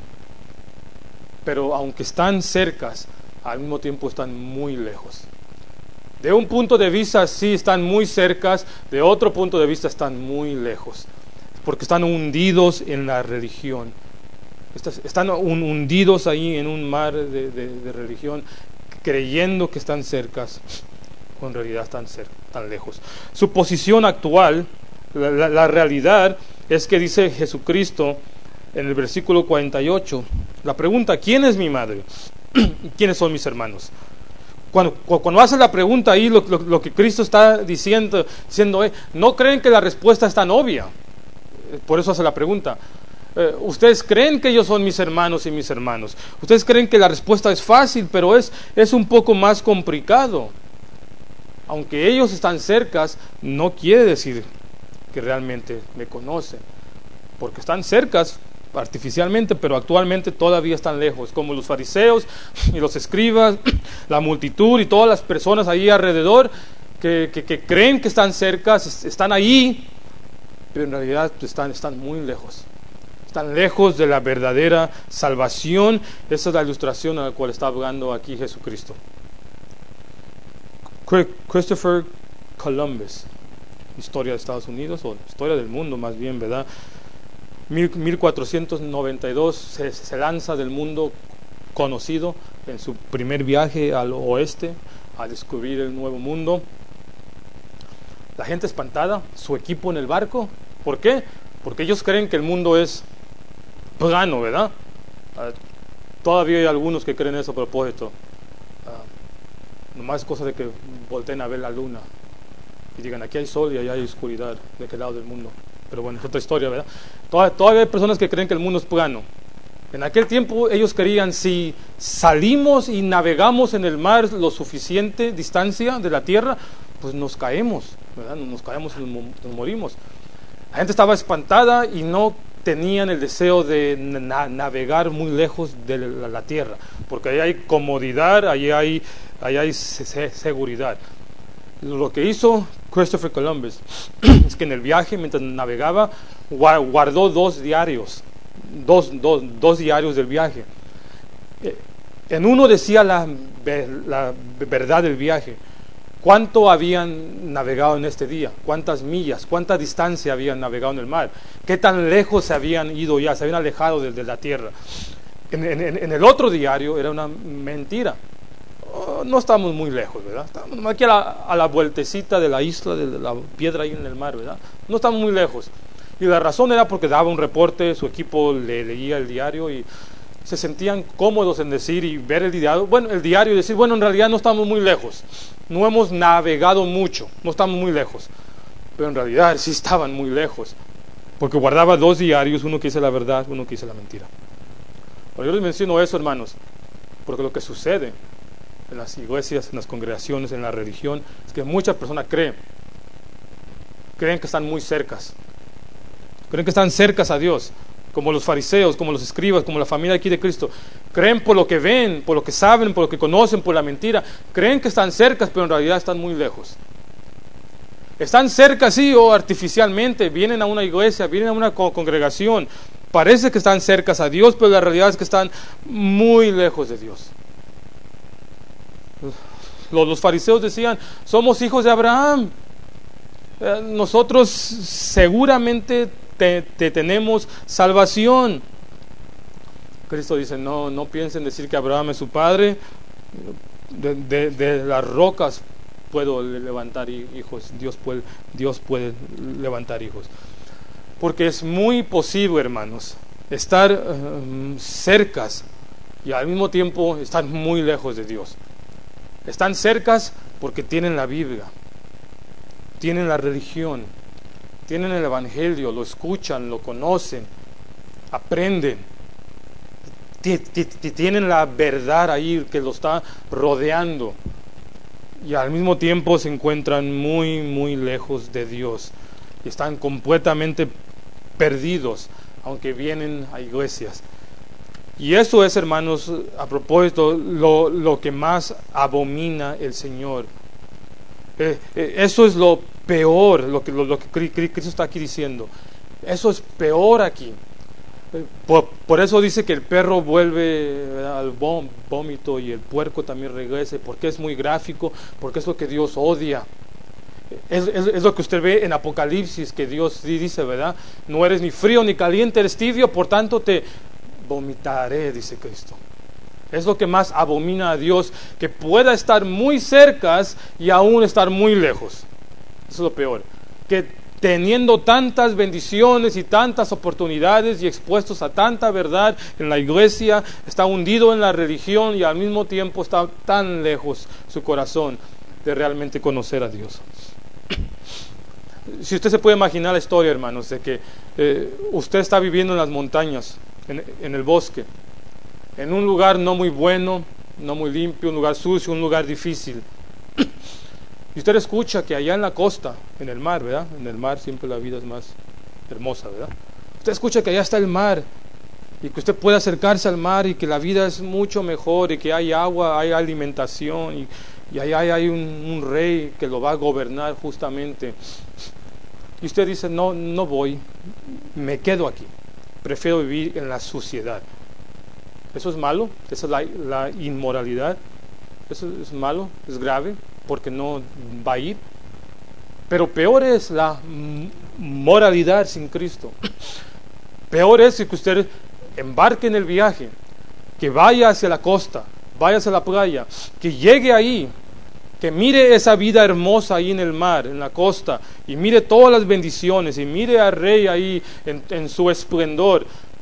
Pero aunque están cercas, al mismo tiempo están muy lejos. De un punto de vista sí están muy cercas, de otro punto de vista están muy lejos, porque están hundidos en la religión. Están hundidos ahí en un mar de religión, creyendo que están cercas, cuando en realidad están lejos. Su posición actual, la realidad, es que dice Jesucristo en el versículo 48, la pregunta, ¿quién es mi madre? ¿Y quiénes son mis hermanos? Cuando hace la pregunta ahí, lo que Cristo está diciendo, no creen que la respuesta es tan obvia. Por eso hace la pregunta. Ustedes creen que ellos son mis hermanos y mis hermanos. Ustedes creen que la respuesta es fácil, pero es un poco más complicado. Aunque ellos están cercas, no quiere decir que realmente me conocen. Porque están cercas artificialmente, pero actualmente todavía están lejos, como los fariseos y los escribas, la multitud y todas las personas ahí alrededor que creen que están cerca, están ahí, pero en realidad están muy lejos. Están lejos de la verdadera salvación. Esa es la ilustración a la cual está hablando aquí Jesucristo. Christopher Columbus, historia de Estados Unidos, o historia del mundo más bien, ¿verdad? 1492 se lanza del mundo conocido en su primer viaje al oeste a descubrir el nuevo mundo. La gente espantada, su equipo en el barco. ¿Por qué? Porque ellos creen que el mundo es plano, ¿verdad? Todavía hay algunos que creen eso a propósito. Nomás es cosa de que volteen a ver la luna y digan, aquí hay sol y allá hay oscuridad, de aquel lado del mundo. Pero bueno, es otra historia, ¿verdad? Todavía hay personas que creen que el mundo es plano. En aquel tiempo ellos creían, si salimos y navegamos en el mar lo suficiente distancia de la tierra, pues nos caemos, ¿verdad? Nos caemos y nos morimos. La gente estaba espantada y no tenían el deseo de navegar muy lejos de la tierra, porque ahí hay comodidad, ahí hay seguridad. Lo que hizo Christopher Columbus es que en el viaje, mientras navegaba, guardó dos diarios del viaje. En uno decía la verdad del viaje, cuánto habían navegado en este día, cuántas millas, cuánta distancia habían navegado en el mar, qué tan lejos se habían ido ya, se habían alejado de la tierra. En el otro diario era una mentira. No estamos muy lejos, ¿verdad? Estamos aquí a la vueltecita de la isla, de la piedra ahí en el mar, ¿verdad? No estamos muy lejos. Y la razón era porque daba un reporte, su equipo leía el diario y se sentían cómodos en decir y ver el diario y decir, bueno, en realidad no estamos muy lejos. No hemos navegado mucho, no estamos muy lejos. Pero en realidad sí estaban muy lejos. Porque guardaba dos diarios, uno que dice la verdad, uno que dice la mentira. Pero yo les menciono eso, hermanos, porque lo que sucede en las iglesias, en las congregaciones, en la religión, es que muchas personas creen que están muy cercas, Creen que están cercas a Dios, como los fariseos, como los escribas, como la familia aquí de Cristo. Creen por lo que ven, por lo que saben, por lo que conocen, por la mentira. Creen que están cercas, pero en realidad están muy lejos. Están cerca, sí, o artificialmente. Vienen a una iglesia, vienen a una congregación. Parece que están cercas a Dios, pero la realidad es que están muy lejos de Dios. Los fariseos decían, somos hijos de Abraham. Nosotros seguramente tenemos salvación. Cristo dice, no piensen decir que Abraham es su padre. De las rocas puedo levantar hijos. Dios puede levantar hijos. Porque es muy posible, hermanos, estar cercas y al mismo tiempo estar muy lejos de Dios. Están cercas porque tienen la Biblia, tienen la religión, tienen el Evangelio, lo escuchan, lo conocen, aprenden, tienen la verdad ahí que lo está rodeando, y al mismo tiempo se encuentran muy, muy lejos de Dios y están completamente perdidos, aunque vienen a iglesias. Y eso es, hermanos, a propósito, lo que más abomina el Señor. Eso es lo peor, lo que Cristo está aquí diciendo. Eso es peor aquí. Por eso dice que el perro vuelve al vómito y el puerco también regrese, porque es muy gráfico, porque es lo que Dios odia. Es lo que usted ve en Apocalipsis, que Dios dice, ¿verdad? No eres ni frío ni caliente, eres tibio, por tanto te vomitaré, dice Cristo. Es lo que más abomina a Dios, que pueda estar muy cerca y aún estar muy lejos. Eso es lo peor, que teniendo tantas bendiciones y tantas oportunidades y expuestos a tanta verdad en la iglesia, está hundido en la religión y al mismo tiempo está tan lejos su corazón de realmente conocer a Dios. Si usted se puede imaginar la historia, hermanos, de que usted está viviendo en las montañas, en el bosque, en un lugar no muy bueno, no muy limpio, un lugar sucio, un lugar difícil. Y usted escucha que allá en la costa, en el mar, ¿verdad? En el mar siempre la vida es más hermosa, ¿verdad? Usted escucha que allá está el mar y que usted puede acercarse al mar y que la vida es mucho mejor y que hay agua, hay alimentación y allá hay un rey que lo va a gobernar justamente. Y usted dice, no voy, me quedo aquí, prefiero vivir en la suciedad. ¿Eso es malo? ¿Esa es la inmoralidad? ¿Eso es malo? ¿Es grave? Porque no va a ir. Pero peor es la moralidad sin Cristo. Peor es que usted embarque en el viaje, que vaya hacia la costa, vaya hacia la playa, que llegue ahí, que mire esa vida hermosa ahí en el mar, en la costa, y mire todas las bendiciones, y mire al rey ahí en su esplendor,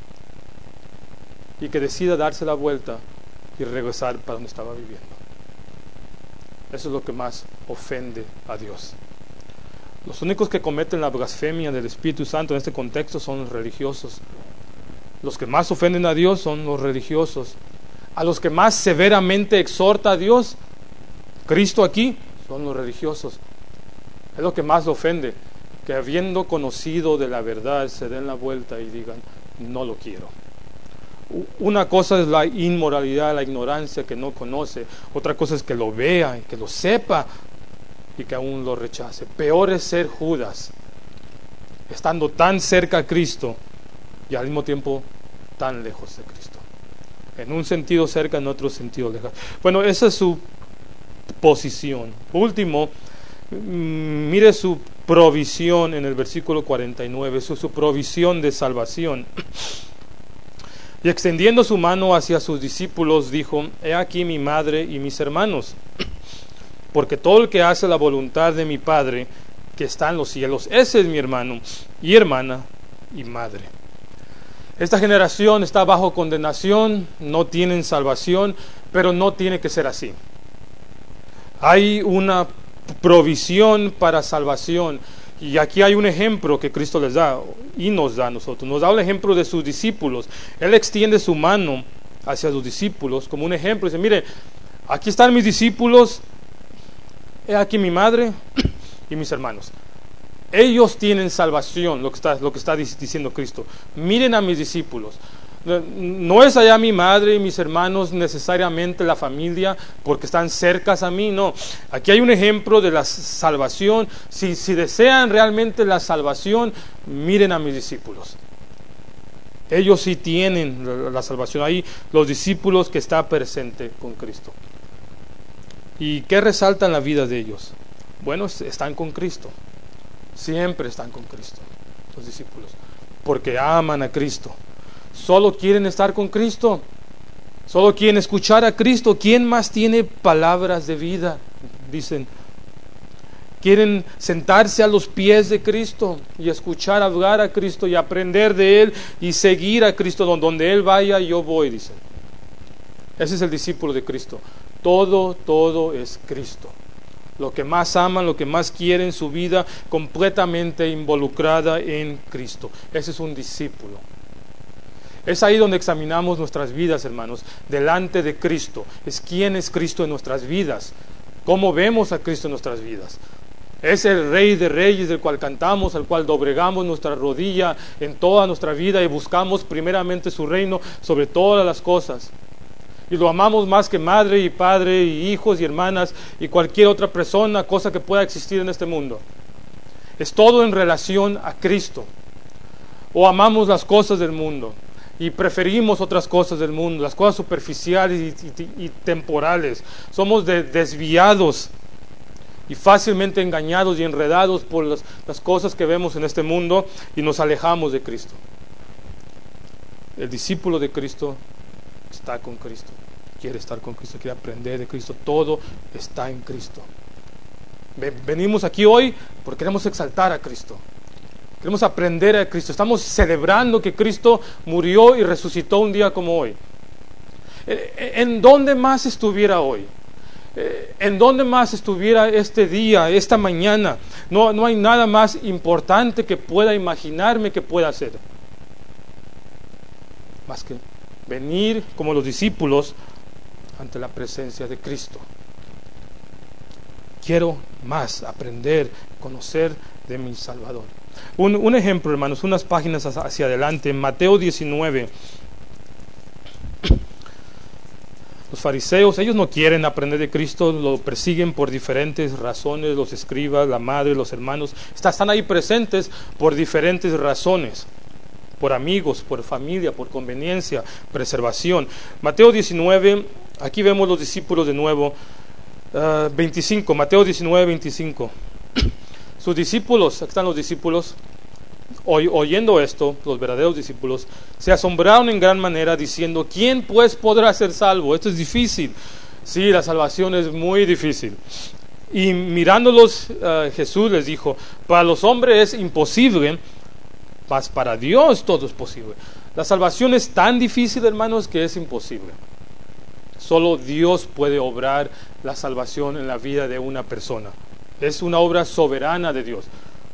y que decida darse la vuelta y regresar para donde estaba viviendo. Eso es lo que más ofende a Dios. Los únicos que cometen la blasfemia del Espíritu Santo en este contexto son los religiosos. Los que más ofenden a Dios son los religiosos. A los que más severamente exhorta a Dios, Cristo aquí, son los religiosos. Es lo que más le ofende, que habiendo conocido de la verdad se den la vuelta y digan, no lo quiero. Una cosa es la inmoralidad, la ignorancia que no conoce. Otra cosa es que lo vea y que lo sepa y que aún lo rechace. Peor es ser Judas, estando tan cerca a Cristo y al mismo tiempo tan lejos de Cristo. En un sentido cerca, en otro sentido lejos. Bueno, esa es su posición. Último, mire su provisión en el versículo 49, su provisión de salvación. Y extendiendo su mano hacia sus discípulos, dijo, he aquí mi madre y mis hermanos, porque todo el que hace la voluntad de mi Padre, que está en los cielos, ese es mi hermano y hermana y madre. Esta generación está bajo condenación, no tienen salvación, pero no tiene que ser así. Hay una provisión para salvación. Y aquí hay un ejemplo que Cristo les da y nos da a nosotros. Nos da el ejemplo de sus discípulos. Él extiende su mano hacia sus discípulos como un ejemplo. Dice, mire, aquí están mis discípulos, he aquí mi madre y mis hermanos. Ellos tienen salvación, lo que está diciendo Cristo. Miren a mis discípulos. No es allá mi madre y mis hermanos necesariamente la familia porque están cercas a mí, no. Aquí hay un ejemplo de la salvación. Si desean realmente la salvación, miren a mis discípulos. Ellos sí tienen la salvación. Ahí los discípulos que están presentes con Cristo. ¿Y qué resalta en la vida de ellos? Bueno, están con Cristo. Siempre están con Cristo, los discípulos, porque aman a Cristo. Solo quieren estar con Cristo. Solo quieren escuchar a Cristo. ¿Quién más tiene palabras de vida? Dicen. Quieren sentarse a los pies de Cristo y escuchar hablar a Cristo y aprender de Él y seguir a Cristo. Donde Él vaya, yo voy, dicen. Ese es el discípulo de Cristo. Todo es Cristo. Lo que más aman, lo que más quieren, su vida completamente involucrada en Cristo. Ese es un discípulo. Es ahí donde examinamos nuestras vidas, hermanos, delante de Cristo. Es quién es Cristo en nuestras vidas. Cómo vemos a Cristo en nuestras vidas. Es el Rey de Reyes del cual cantamos, al cual doblegamos nuestra rodilla en toda nuestra vida y buscamos primeramente su reino sobre todas las cosas. Y lo amamos más que madre y padre y hijos y hermanas y cualquier otra persona, cosa que pueda existir en este mundo. Es todo en relación a Cristo. O amamos las cosas del mundo y preferimos otras cosas del mundo, las cosas superficiales y temporales. Somos desviados y fácilmente engañados y enredados por las cosas que vemos en este mundo y nos alejamos de Cristo. El discípulo de Cristo está con Cristo, quiere estar con Cristo, quiere aprender de Cristo, todo está en Cristo. Venimos aquí hoy porque queremos exaltar a Cristo, queremos aprender a Cristo, estamos celebrando que Cristo murió y resucitó un día como hoy. ¿En dónde más estuviera hoy? ¿En dónde más estuviera este día, esta mañana? No hay nada más importante que pueda imaginarme que pueda hacer, más que venir como los discípulos ante la presencia de Cristo. Quiero más aprender, conocer de mi Salvador. Un ejemplo, hermanos, unas páginas hacia adelante, en Mateo 19. Los fariseos, ellos no quieren aprender de Cristo, lo persiguen por diferentes razones, los escribas, la madre, los hermanos, están ahí presentes por diferentes razones. Por amigos, por familia, por conveniencia, preservación. Mateo 19, aquí vemos los discípulos de nuevo. 25, Mateo 19, 25. Sus discípulos, aquí están los discípulos, oyendo esto, los verdaderos discípulos, se asombraron en gran manera diciendo, ¿quién pues podrá ser salvo? Esto es difícil. Sí, la salvación es muy difícil. Y mirándolos, Jesús les dijo, para los hombres es imposible, mas para Dios todo es posible. La salvación es tan difícil, hermanos, que es imposible. Solo Dios puede obrar la salvación en la vida de una persona. Es una obra soberana de Dios.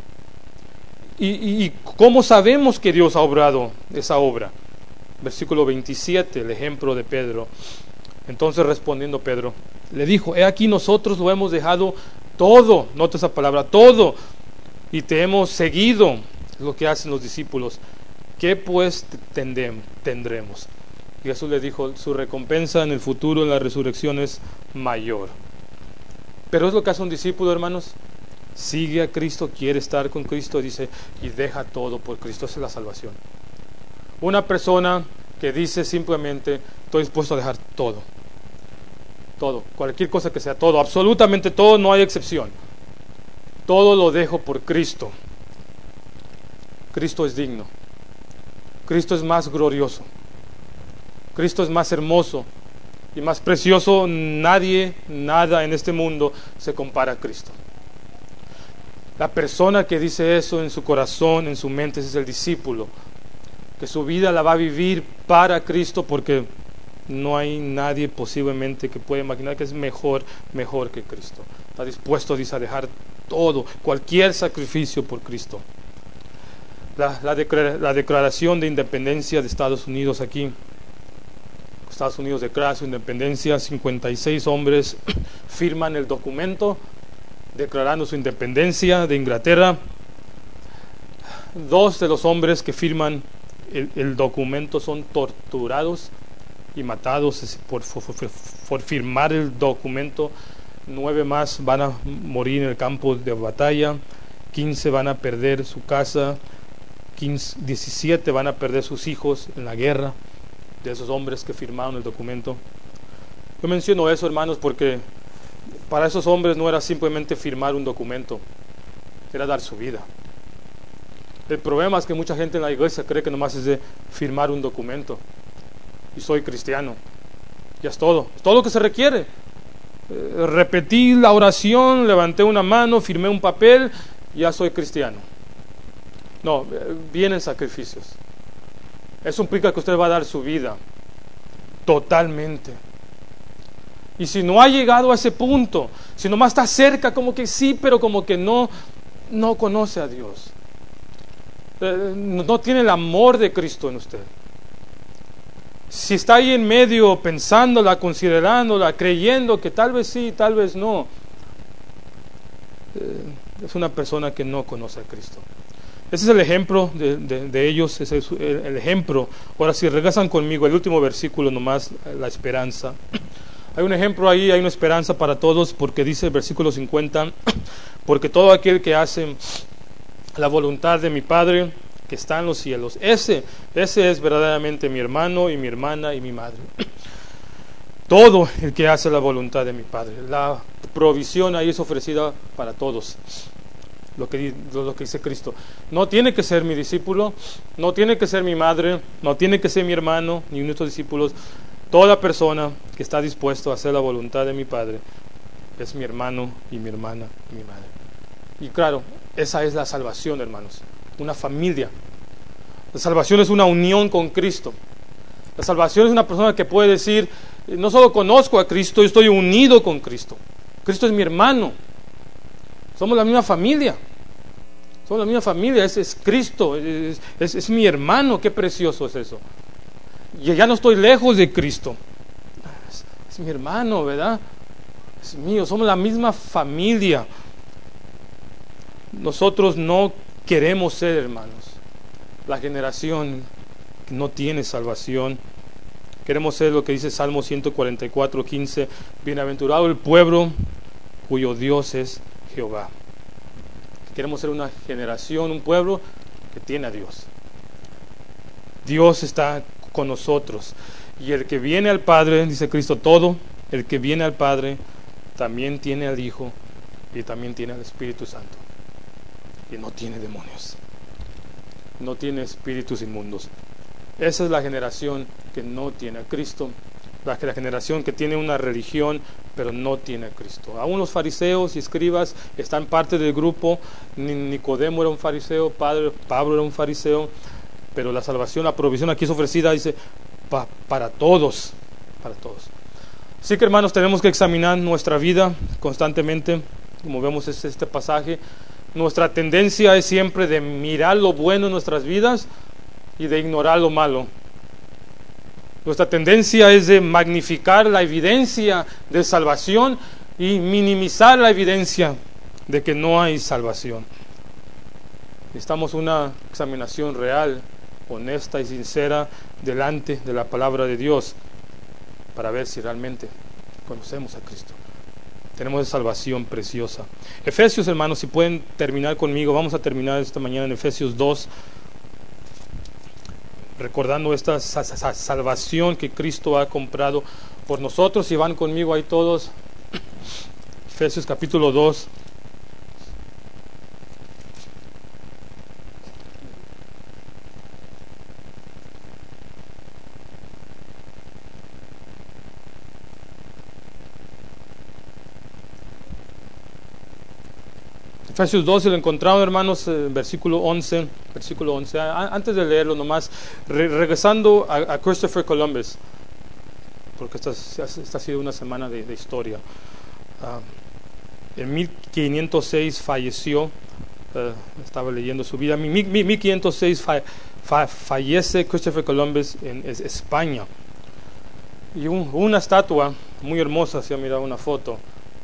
¿Y cómo sabemos que Dios ha obrado esa obra? Versículo 27, el ejemplo de Pedro. Entonces respondiendo Pedro, le dijo, he aquí nosotros lo hemos dejado todo, nota esa palabra, todo, y te hemos seguido. Lo que hacen los discípulos. ¿Qué pues tendremos? Y Jesús les dijo, su recompensa en el futuro, en la resurrección, es mayor. Pero es lo que hace un discípulo, hermanos. Sigue a Cristo, quiere estar con Cristo, dice, y deja todo por Cristo. Esa es la salvación. Una persona que dice simplemente, estoy dispuesto a dejar todo. Todo, cualquier cosa que sea, todo, absolutamente todo, no hay excepción. Todo lo dejo por Cristo. Cristo es digno. Cristo es más glorioso. Cristo es más hermoso y más precioso. Nadie, nada en este mundo se compara a Cristo. La persona que dice eso en su corazón, en su mente, ese es el discípulo, que su vida la va a vivir para Cristo, porque no hay nadie posiblemente que pueda imaginar que es mejor que Cristo. Está dispuesto, dice, a dejar todo, cualquier sacrificio por Cristo. La declaración de independencia de Estados Unidos aquí. Estados Unidos declara su independencia, 56 hombres firman el documento declarando su independencia de Inglaterra. 2 de los hombres que firman el documento son torturados y matados por firmar el documento. 9 más van a morir en el campo de batalla. 15 van a perder su casa. 17 van a perder sus hijos en la guerra, de esos hombres que firmaron el documento. Yo menciono eso, hermanos, porque para esos hombres no era simplemente firmar un documento, era dar su vida. El problema es que mucha gente en la iglesia cree que nomás es de firmar un documento y soy cristiano, ya es todo lo que se requiere. Repetí la oración, levanté una mano, firmé un papel, ya soy cristiano. No, vienen sacrificios. Eso implica que usted va a dar su vida totalmente. Y si no ha llegado a ese punto, si nomás está cerca, como que sí, pero como que no conoce a Dios, no tiene el amor de Cristo en usted. Si está ahí en medio pensándola, considerándola, creyendo que tal vez sí, tal vez no, es una persona que no conoce a Cristo. Ese es el ejemplo de ellos, ese es el ejemplo. Ahora si regresan conmigo, el último versículo nomás, la esperanza. Hay un ejemplo ahí, hay una esperanza para todos, porque dice el versículo 50, porque todo aquel que hace la voluntad de mi Padre que está en los cielos, ese es verdaderamente mi hermano y mi hermana y mi madre. Todo el que hace la voluntad de mi Padre. La provisión ahí es ofrecida para todos. Lo que dice Cristo. No tiene que ser mi discípulo, no tiene que ser mi madre, no tiene que ser mi hermano, ni nuestros discípulos. Toda persona que está dispuesto a hacer la voluntad de mi Padre es mi hermano y mi hermana y mi madre. Y claro, esa es la salvación, hermanos. Una familia. La salvación es una unión con Cristo. La salvación es una persona que puede decir, no solo conozco a Cristo, yo estoy unido con Cristo. Cristo es mi hermano. Somos la misma familia. Somos la misma familia. Es Cristo. Es mi hermano. Qué precioso es eso. Y ya no estoy lejos de Cristo. Es mi hermano, ¿verdad? Es mío. Somos la misma familia. Nosotros no queremos ser hermanos. La generación que no tiene salvación. Queremos ser lo que dice Salmo 144:15. Bienaventurado el pueblo cuyo Dios es Jehová. Queremos ser una generación, un pueblo que tiene a Dios. Dios está con nosotros. Y el que viene al Padre, dice Cristo, todo el que viene al Padre también tiene al Hijo y también tiene al Espíritu Santo. Y no tiene demonios. No tiene espíritus inmundos. Esa es la generación que no tiene a Cristo. La generación que tiene una religión pero no tiene a Cristo. Aún los fariseos y escribas están parte del grupo. Nicodemo era un fariseo, Pablo era un fariseo, pero la salvación, la provisión aquí es ofrecida, dice, para todos, para todos. Así que, hermanos, tenemos que examinar nuestra vida constantemente, como vemos este pasaje. Nuestra tendencia es siempre de mirar lo bueno en nuestras vidas y de ignorar lo malo. Nuestra tendencia es de magnificar la evidencia de salvación y minimizar la evidencia de que no hay salvación. Necesitamos una examinación real, honesta y sincera delante de la palabra de Dios para ver si realmente conocemos a Cristo. Tenemos salvación preciosa. Efesios, hermanos, si pueden terminar conmigo, vamos a terminar esta mañana en Efesios 2. Recordando esta salvación que Cristo ha comprado por nosotros. Si van conmigo ahí todos, Efesios capítulo 2. Efesios 2, si lo encontraron, hermanos, versículo 11. Antes de leerlo nomás, regresando a Christopher Columbus, porque esta ha sido una semana de historia. En 1506 falleció, estaba leyendo su vida, 1506 fallece Christopher Columbus en España. Y una estatua muy hermosa, si han mirado una foto,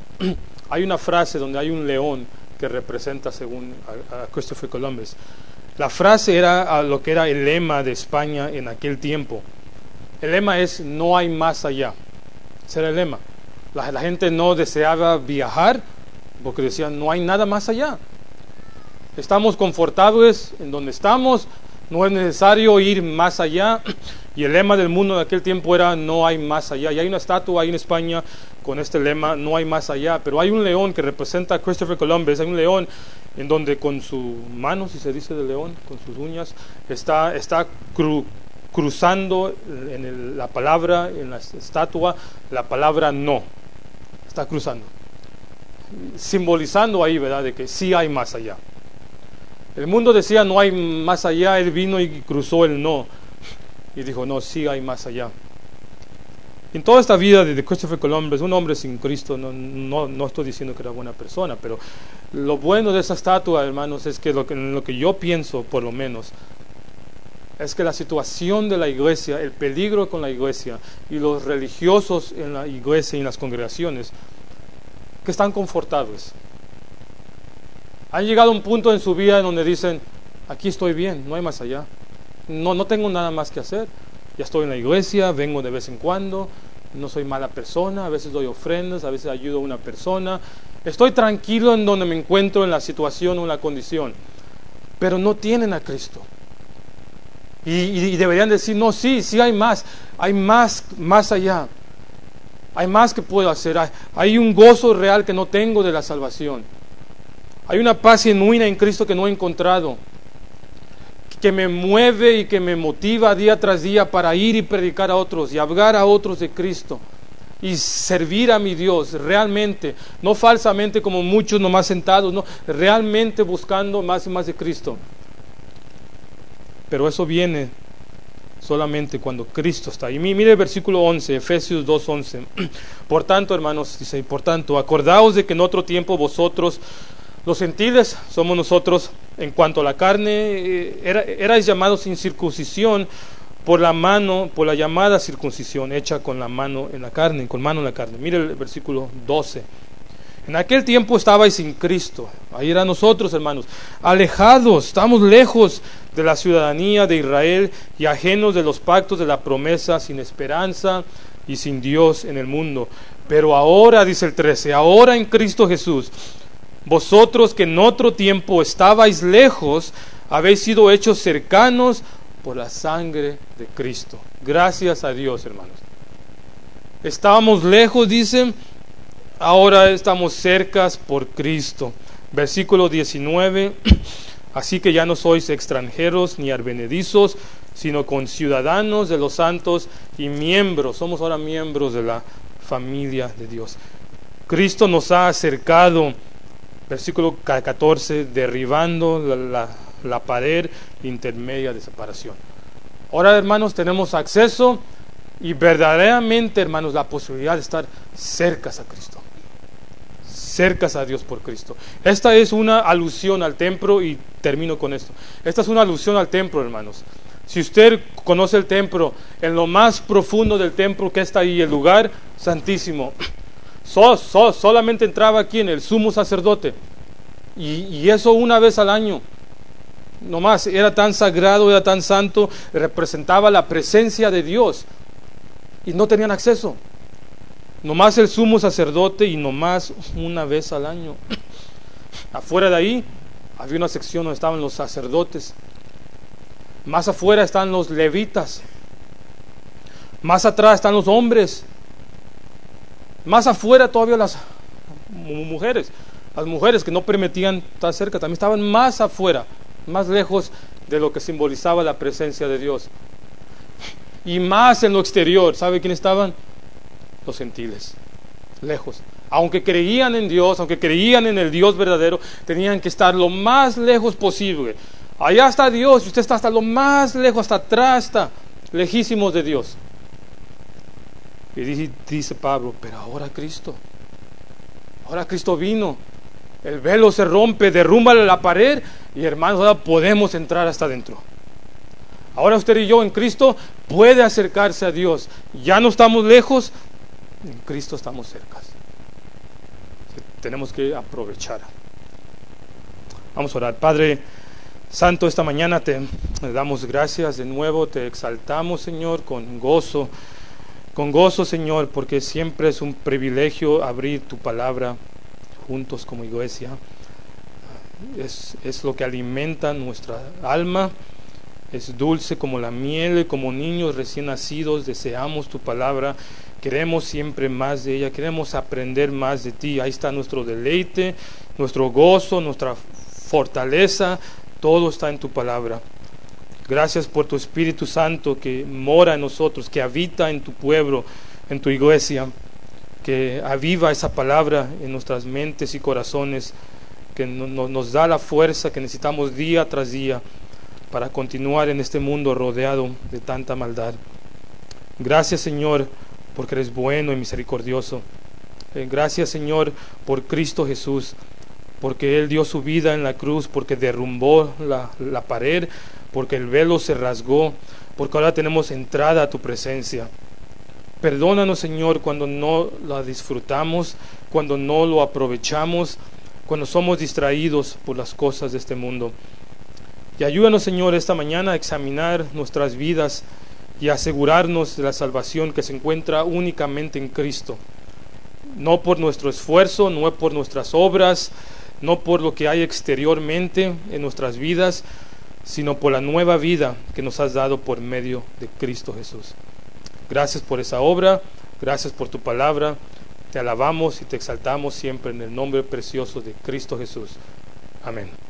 hay una frase donde hay un león que representa según a Christopher Columbus. La frase era lo que era el lema de España en aquel tiempo. El lema es: no hay más allá. Ese era el lema. La gente no deseaba viajar porque decían: no hay nada más allá. Estamos confortables en donde estamos, no es necesario ir más allá. Y el lema del mundo de aquel tiempo era: no hay más allá. Y hay una estatua ahí en España con este lema: no hay más allá. Pero hay un león que representa a Christopher Columbus. Hay un león en donde con su mano, si se dice de león, con sus uñas, está cruzando la palabra, en la estatua, la palabra no. Está cruzando. Simbolizando ahí, ¿verdad?, de que sí hay más allá. El mundo decía: no hay más allá. Él vino y cruzó el no. Y dijo: no, sí hay más allá. En toda esta vida de Christopher Columbus, un hombre sin Cristo, no estoy diciendo que era buena persona, pero lo bueno de esa estatua, hermanos, es que lo que yo pienso, por lo menos, es que la situación de la iglesia, el peligro con la iglesia y los religiosos en la iglesia y en las congregaciones, que están confortables. Han llegado a un punto en su vida en donde dicen: aquí estoy bien, no hay más allá. No tengo nada más que hacer. Ya estoy en la iglesia, vengo de vez en cuando, no soy mala persona, a veces doy ofrendas, a veces ayudo a una persona. Estoy tranquilo en donde me encuentro, en la situación o en la condición. Pero no tienen a Cristo. Y deberían decir: no, sí hay más allá. Hay más que puedo hacer. Hay un gozo real que no tengo de la salvación. Hay una paz genuina en Cristo que no he encontrado, que me mueve y que me motiva día tras día para ir y predicar a otros y hablar a otros de Cristo y servir a mi Dios realmente, no falsamente como muchos nomás sentados, no, realmente buscando más y más de Cristo. Pero eso viene solamente cuando Cristo está. Y mire el versículo 11, Efesios 2:11. Por tanto, hermanos, dice: por tanto, acordaos de que en otro tiempo vosotros, los gentiles, somos nosotros, en cuanto a la carne, erais llamados sin circuncisión por la llamada circuncisión hecha con la mano en la carne, con mano en la carne. Mire el versículo 12. En aquel tiempo estabais sin Cristo. Ahí eran nosotros, hermanos, alejados, estamos lejos de la ciudadanía de Israel y ajenos de los pactos de la promesa, sin esperanza y sin Dios en el mundo. Pero ahora, dice el 13, ahora en Cristo Jesús, vosotros que en otro tiempo estabais lejos, habéis sido hechos cercanos por la sangre de Cristo. Gracias a Dios, hermanos. Estábamos lejos, dicen, ahora estamos cercas por Cristo. Versículo 19. Así que ya no sois extranjeros ni advenedizos, sino conciudadanos de los santos y miembros. Somos ahora miembros de la familia de Dios. Cristo nos ha acercado. Versículo 14, derribando la pared intermedia de separación. Ahora, hermanos, tenemos acceso y verdaderamente, hermanos, la posibilidad de estar cercas a Cristo, cercas a Dios por Cristo. Esta es una alusión al templo, y termino con esto. Esta es una alusión al templo, hermanos. Si usted conoce el templo, en lo más profundo del templo que está ahí, el lugar santísimo, solamente entraba aquí en el sumo sacerdote, y eso una vez al año, nomás. Era tan sagrado, era tan santo, representaba la presencia de Dios, y no tenían acceso, nomás el sumo sacerdote, y nomás una vez al año. Afuera de ahí había una sección donde estaban los sacerdotes, más afuera están los levitas, más atrás están los hombres, más afuera todavía las mujeres que no permitían estar cerca, también estaban más afuera, más lejos de lo que simbolizaba la presencia de Dios. Y más en lo exterior, ¿sabe quién estaban? Los gentiles, lejos. Aunque creían en Dios, aunque creían en el Dios verdadero, tenían que estar lo más lejos posible. Allá está Dios y usted está hasta lo más lejos, hasta atrás está, lejísimos de Dios. Y dice Pablo: pero ahora Cristo vino, el velo se rompe, derrumba la pared, y hermanos, ahora podemos entrar hasta adentro. Ahora usted y yo en Cristo puede acercarse a Dios. Ya no estamos lejos, en Cristo estamos cerca. Tenemos que aprovechar. Vamos a orar. Padre, Santo, esta mañana te damos gracias de nuevo, te exaltamos, Señor, con gozo, Señor, porque siempre es un privilegio abrir tu palabra juntos como iglesia. Es lo que alimenta nuestra alma, es dulce como la miel, como niños recién nacidos, deseamos tu palabra, queremos siempre más de ella, queremos aprender más de ti. Ahí está nuestro deleite, nuestro gozo, nuestra fortaleza, todo está en tu palabra. Gracias por tu Espíritu Santo que mora en nosotros, que habita en tu pueblo, en tu iglesia, que aviva esa palabra en nuestras mentes y corazones, que nos da la fuerza que necesitamos día tras día para continuar en este mundo rodeado de tanta maldad. Gracias, Señor, porque eres bueno y misericordioso. Gracias, Señor, por Cristo Jesús, porque Él dio su vida en la cruz, porque derrumbó la pared, porque el velo se rasgó, porque ahora tenemos entrada a tu presencia. Perdónanos, Señor, cuando no la disfrutamos, cuando no lo aprovechamos, cuando somos distraídos por las cosas de este mundo. Y ayúdanos, Señor, esta mañana a examinar nuestras vidas y asegurarnos de la salvación que se encuentra únicamente en Cristo. No por nuestro esfuerzo, no por nuestras obras, no por lo que hay exteriormente en nuestras vidas, sino por la nueva vida que nos has dado por medio de Cristo Jesús. Gracias por esa obra, gracias por tu palabra. Te alabamos y te exaltamos siempre en el nombre precioso de Cristo Jesús. Amén.